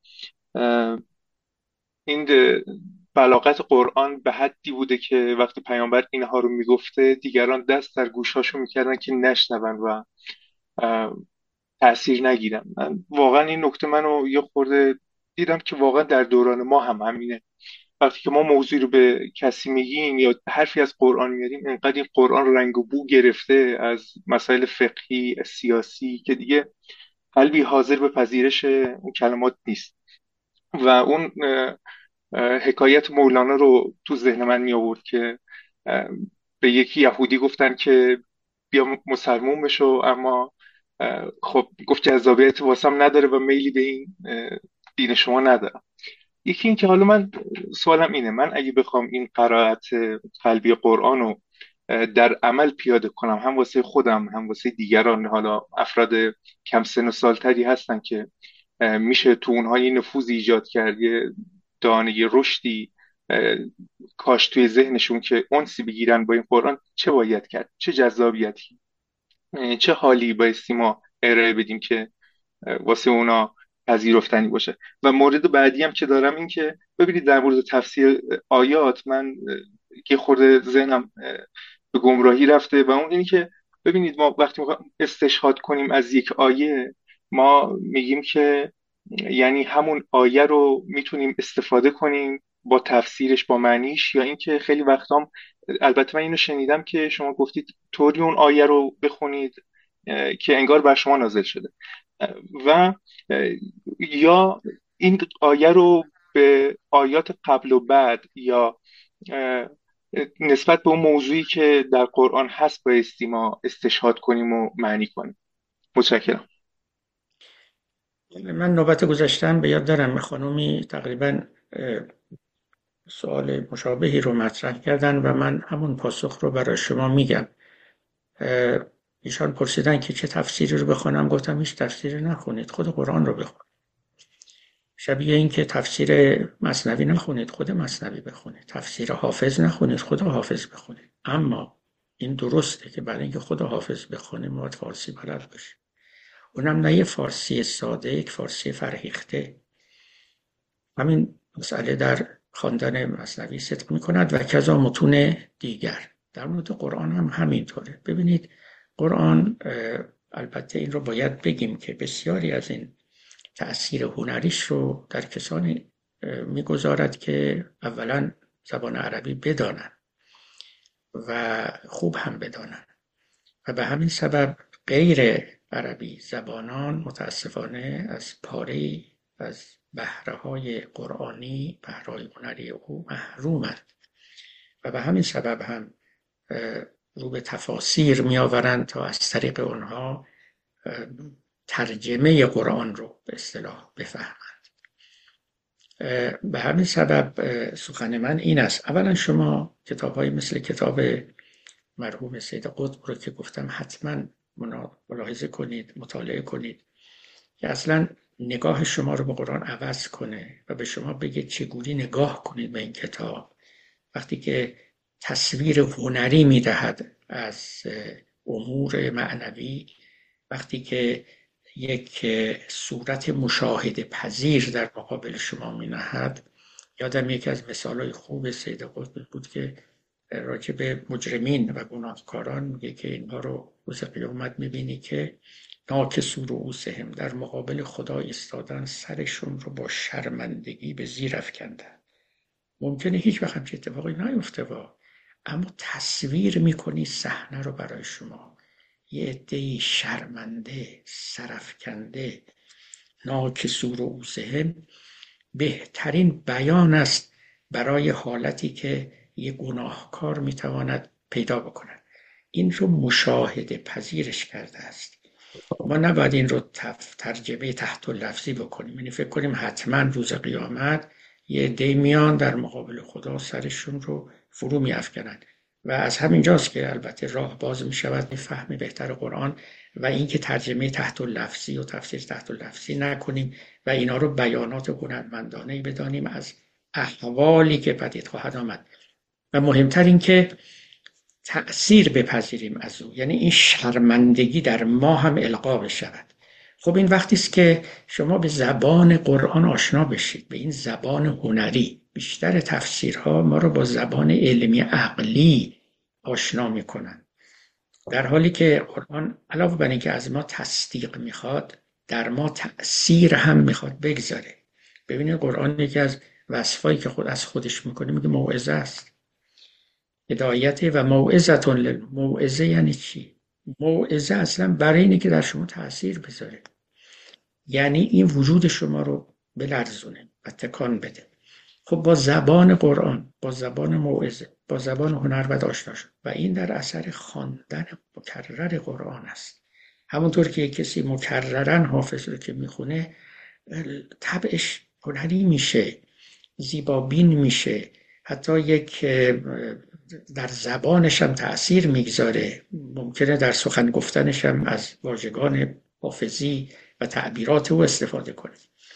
این بلاغت قرآن به حدی بوده که وقتی پیامبر اینها رو میگفته دیگران دست در گوشاشو میکردن که نشنون و تأثیر نگیرن. من واقعا این نکته منو یه خورده دیدم که واقعا در دوران ما هم همینه. وقتی که ما موضوعی رو به کسی میگیم یا حرفی از قرآن میاریم، انقدر این قرآن رنگ و بو گرفته از مسائل فقهی سیاسی که دیگه قلبی حاضر به پذیرش اون کلمات نیست. و اون حکایت مولانا رو تو ذهن من می آورد که به یکی یهودی گفتن که بیا مسلمون بشو، اما خب گفت جذابیت واسم نداره و میلی به این دین شما ندارم. یکی این که حالا من سوالم اینه، من اگه بخوام این قرائت قلبی قرآن رو در عمل پیاده کنم، هم واسه خودم هم واسه دیگران، حالا افراد کم سن و سالتری هستن که میشه تو اونها یه نفوذ ایجاد کرد، یه دانه یه رشدی کاش توی ذهنشون که انسی بگیرن با این قرآن، چه باید کرد؟ چه جذابیتی، چه حالی بایستی ما ارائه بدیم که واسه اونا پذیرفتنی باشه؟ و مورد بعدی هم که دارم این که ببینید در مورد تفسیر آیات من که خورده ذهنم به گمراهی رفته، و اون اینی که ببینید ما وقتی میخوایم استشهاد کنیم از یک آیه، ما میگیم که یعنی همون آیه رو میتونیم استفاده کنیم با تفسیرش، با معنیش، یا اینکه خیلی وقتام، البته من اینو شنیدم که شما گفتید طوری اون آیه رو بخونید که انگار بر شما نازل شده، و یا این آیه رو به آیات قبل و بعد یا نسبت به اون موضوعی که در قرآن هست بایستی ما استشهاد کنیم و معنی کنیم. متشکرم. من نوبت گذاشتم به یاد دارم خانومی تقریبا سوال مشابهی رو مطرح کردن و من همون پاسخ رو برای شما میگم. ایشان پرسیدن که چه تفسیری رو بخونم، گفتم هیچ تفسیری نخونید، خود قرآن رو بخونید. شبیه این که تفسیر مثنوی نخونید، خود مثنوی بخونید. تفسیر حافظ نخونید، خود حافظ بخونید. اما این درسته که برای اینکه خود حافظ بخونیم باید فارسی بلد باشیم، اونم نه یه فارسی ساده، یک فارسی فرهیخته. همین مسئله در خواندن مثنوی صدق می‌کند و کذا متون دیگر. در مورد قرآن هم همینطوره. ببینید قرآن، البته این رو باید بگیم که بسیاری از این تأثیر هنریش رو در کسانی میگذارد که اولا زبان عربی بدانند و خوب هم بدانند و به همین سبب غیر عربی زبانان متاسفانه از پاره از بهره‌های قرآنی، بهره‌های هنری او محرومند و به همین سبب هم رو به تفاسیر می آورند تا از طریق اونها ترجمه قرآن رو به اصطلاح بفهمند. به همین سبب سخن من این است: اولا شما کتاب‌های مثل کتاب مرحوم سید قطب رو که گفتم حتما ملاحظه کنید، مطالعه کنید که اصلا نگاه شما رو به قرآن عوض کنه و به شما بگه چگونه نگاه کنید به این کتاب. وقتی که تصویر هنری میدهد از امور معنوی، وقتی که یک صورت مشاهده پذیر در مقابل شما می نهد. یادم یکی از مثالهای خوب سید قطب بود که راجع به مجرمین و گناهکاران میگه که اینها رو روز قیامت میبینی که ناکسو رؤوسهم، در مقابل خدا ایستادن، سرشون رو با شرمندگی به زیر افکندن. ممکنه هیچ وقت همچین اتفاقی نیفته وا، اما تصویر میکنی صحنه رو برای شما، یه عده‌ای شرمنده، سرافکنده، ناکسو رؤوسهم بهترین بیان است برای حالتی که یه گناهکار میتواند پیدا بکند. این رو مشاهده پذیرش کرده است. ما نباید این رو ترجمه تحت لفظی بکنیم، یعنی فکر کنیم حتما روز قیامت یه عده میان در مقابل خدا سرشون رو فرو میافکنند و از همینجاست که البته راه باز میشود به فهم بهتر قرآن و اینکه ترجمه تحت لفظی و تفسیر تحت لفظی نکنیم و اینا رو بیانات هنرمندانه بدانیم از احوالی که پدید خواهد آمد و مهمتر این که تأثیر بپذیریم از او، یعنی این شرمندگی در ما هم القا بشود. خب این وقتی است که شما به زبان قرآن آشنا بشید، به این زبان هنری. بیشتر تفسیرها ما رو با زبان علمی عقلی آشنا میکنن، در حالی که قرآن علاوه بر اینکه از ما تصدیق میخواد، در ما تأثیر هم میخواد بگذاره. ببینید قرآن یکی از وصفایی که خود از خودش میکنه میگه موعظه است، هدایت و موعظه لل موعظه. یعنی چی؟ موعظه اصلا برای اینه که در شما تأثیر بذاره، یعنی این وجود شما رو بلرزونه و تکان بده. خب با زبان قرآن، با زبان موعظه، با زبان هنر باید آشنا شد و این در اثر خواندن مکرر قرآن است. همونطور که کسی مکررن حافظ رو که میخونه طبعش هنری میشه، زیبابین میشه، حتی یک در زبانش هم تأثیر میگذاره، ممکنه در سخن گفتنش هم از واژگان حافظی و تعبیرات او استفاده کنه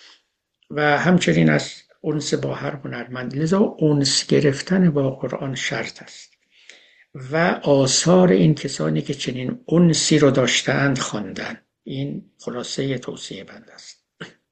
و همچنین از انس با هر هنرمند. لذا انس گرفتن با قرآن شرط است و آثار این کسانی که چنین انسی رو داشتند خواندن. این خلاصه توصیه بنده است.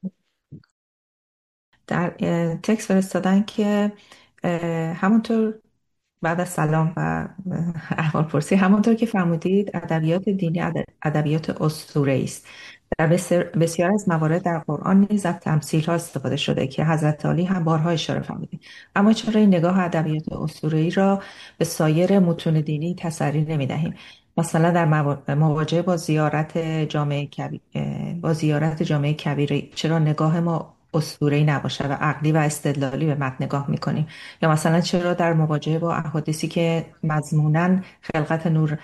در تکست فرستادن که همونطور بعد از سلام و احوال پرسی، همونطور که فرمودید ادبیات دینی ادبیات اسطوره‌ای است. در بسیار از موارد در قرآن نیز از تمثیل‌ها استفاده شده که حضرت علی هم بارها اشاره فرمودید. اما چرا این نگاه ادبیات اسطوره‌ای را به سایر متون دینی تسری نمی‌دهیم؟ مثلا در مواجهه با زیارت جامع کبیر با زیارت جامع کبیره چرا نگاه ما اسطوره‌ای نباشه و عقلی و استدلالی به متن نگاه می‌کنیم؟ یا مثلا چرا در مواجهه با احادیثی که مضموناً خلقت نور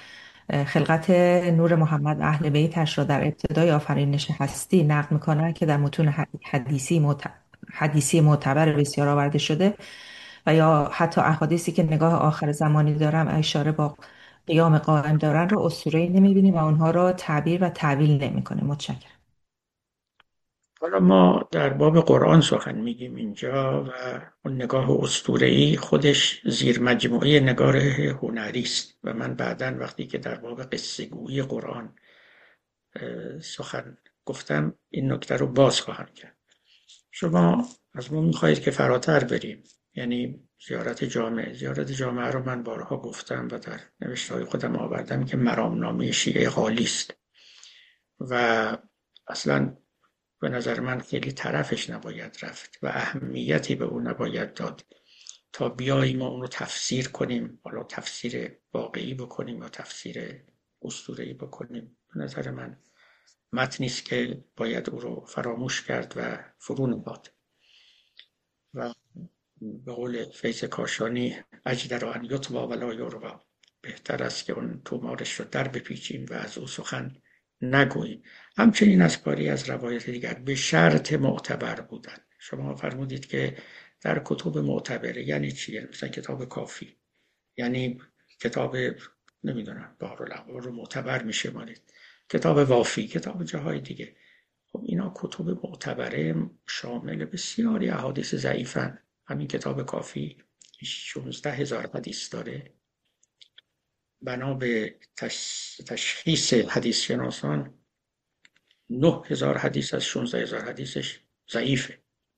خلقت نور محمد اهل بیتش را در ابتدای آفرینش هستی نقل میکنن که در متون حدیثی معت- حدیثی معتبر بسیار آورده شده و یا حتی احادیثی که نگاه آخر زمانی دارم اشاره با قیام قائم دارن رو اسطوره‌ای نمیبینیم و اونها را تعبیر و تعویل نمیکنیم. متشکرم. حالا ما در باب قرآن سخن میگیم اینجا و اون نگاه اسطوره‌ای خودش زیر مجموعه نگاه هنری است و من بعداً وقتی که در باب قصه گویی قرآن سخن گفتم این نکته رو باز خواهم کرد. شما از ما میخواهید که فراتر بریم، یعنی زیارت جامعه. زیارت جامعه رو من بارها گفتم و در نوشته‌های خودم آوردم که مرامنامه شیعه غالی است و اصلاً به نظر من خیلی طرفش نباید رفت و اهمیتی به اون نباید داد تا بیاییم و اون رو تفسیر کنیم، حالا تفسیر واقعی بکنیم یا تفسیر اسطوره‌ای بکنیم. به نظر من متنی است که باید او رو فراموش کرد و فرو نهاد و به قول فیض کاشانی اجدر ان یطوی ولا یروی، بهتر است که اون تومارش رو در بپیچیم و از او سخن نگوییم. همچنین از کاری از روایت دیگر به شرط معتبر بودن. شما فرمودید که در کتب معتبره یعنی چیه؟ مثلا کتاب کافی، یعنی کتاب نمیدونم بحرالانوار رو معتبر میشه مالید، کتاب وافی، کتاب جاهای دیگه. خب اینا کتب معتبره شامل بسیاری احادیث ضعیفن. همین کتاب کافی شانزده هزار حدیث داره. بنا به تشخیص حدیث شناسان نه هزار حدیث از شانزده هزار حدیثش ضعیفه.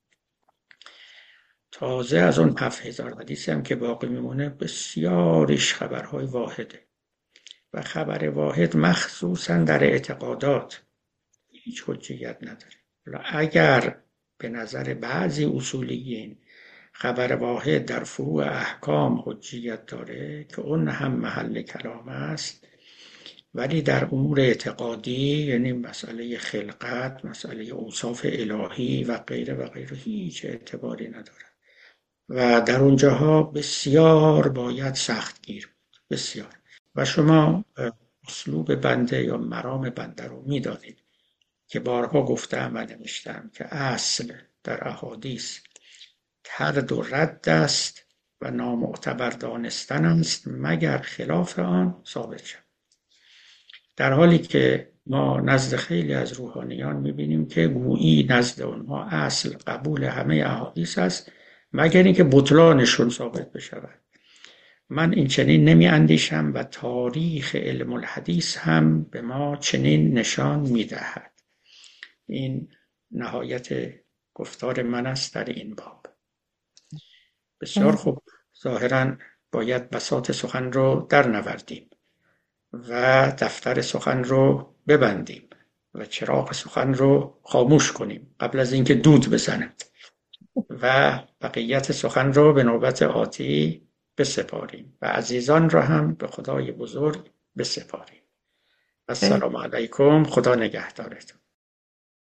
تازه از اون هفت هزار حدیث هم که باقی میمونه بسیارش خبرهای واحده و خبر واحد مخصوصا در اعتقادات هیچ حجیت نداره. اگر به نظر بعضی اصولیین خبر واحد در فروع احکام حجیت داره که اون هم محل کلام است، ولی در امور اعتقادی یعنی مسئله خلقت، مسئله اوصاف الهی و غیره و غیره هیچ اعتباری نداره و در اونجاها بسیار باید سخت گیر بود، بسیار. و شما اسلوب بنده یا مرام بنده رو میدانید که بارها گفتم و نوشتم که اصل در احادیث ترد و رد است و نامعتبر دانستن است مگر خلاف آن ثابت شد. در حالی که ما نزد خیلی از روحانیان میبینیم که گویی نزد اونها اصل قبول همه احادیث است مگر اینکه بطلانشون ثابت بشود. من این چنین نمی اندیشم و تاریخ علم الحدیث هم به ما چنین نشان میدهد. این نهایت گفتار من است در این باب. بسیار خوب. ظاهراً باید بساط سخن رو در نوردیم و دفتر سخن رو ببندیم و چراغ سخن رو خاموش کنیم قبل از اینکه دود بزند و بقیت سخن رو به نوبت آتی بسپاریم و عزیزان را هم به خدای بزرگ بسپاریم. السلام علیکم. خدا نگهدارتون.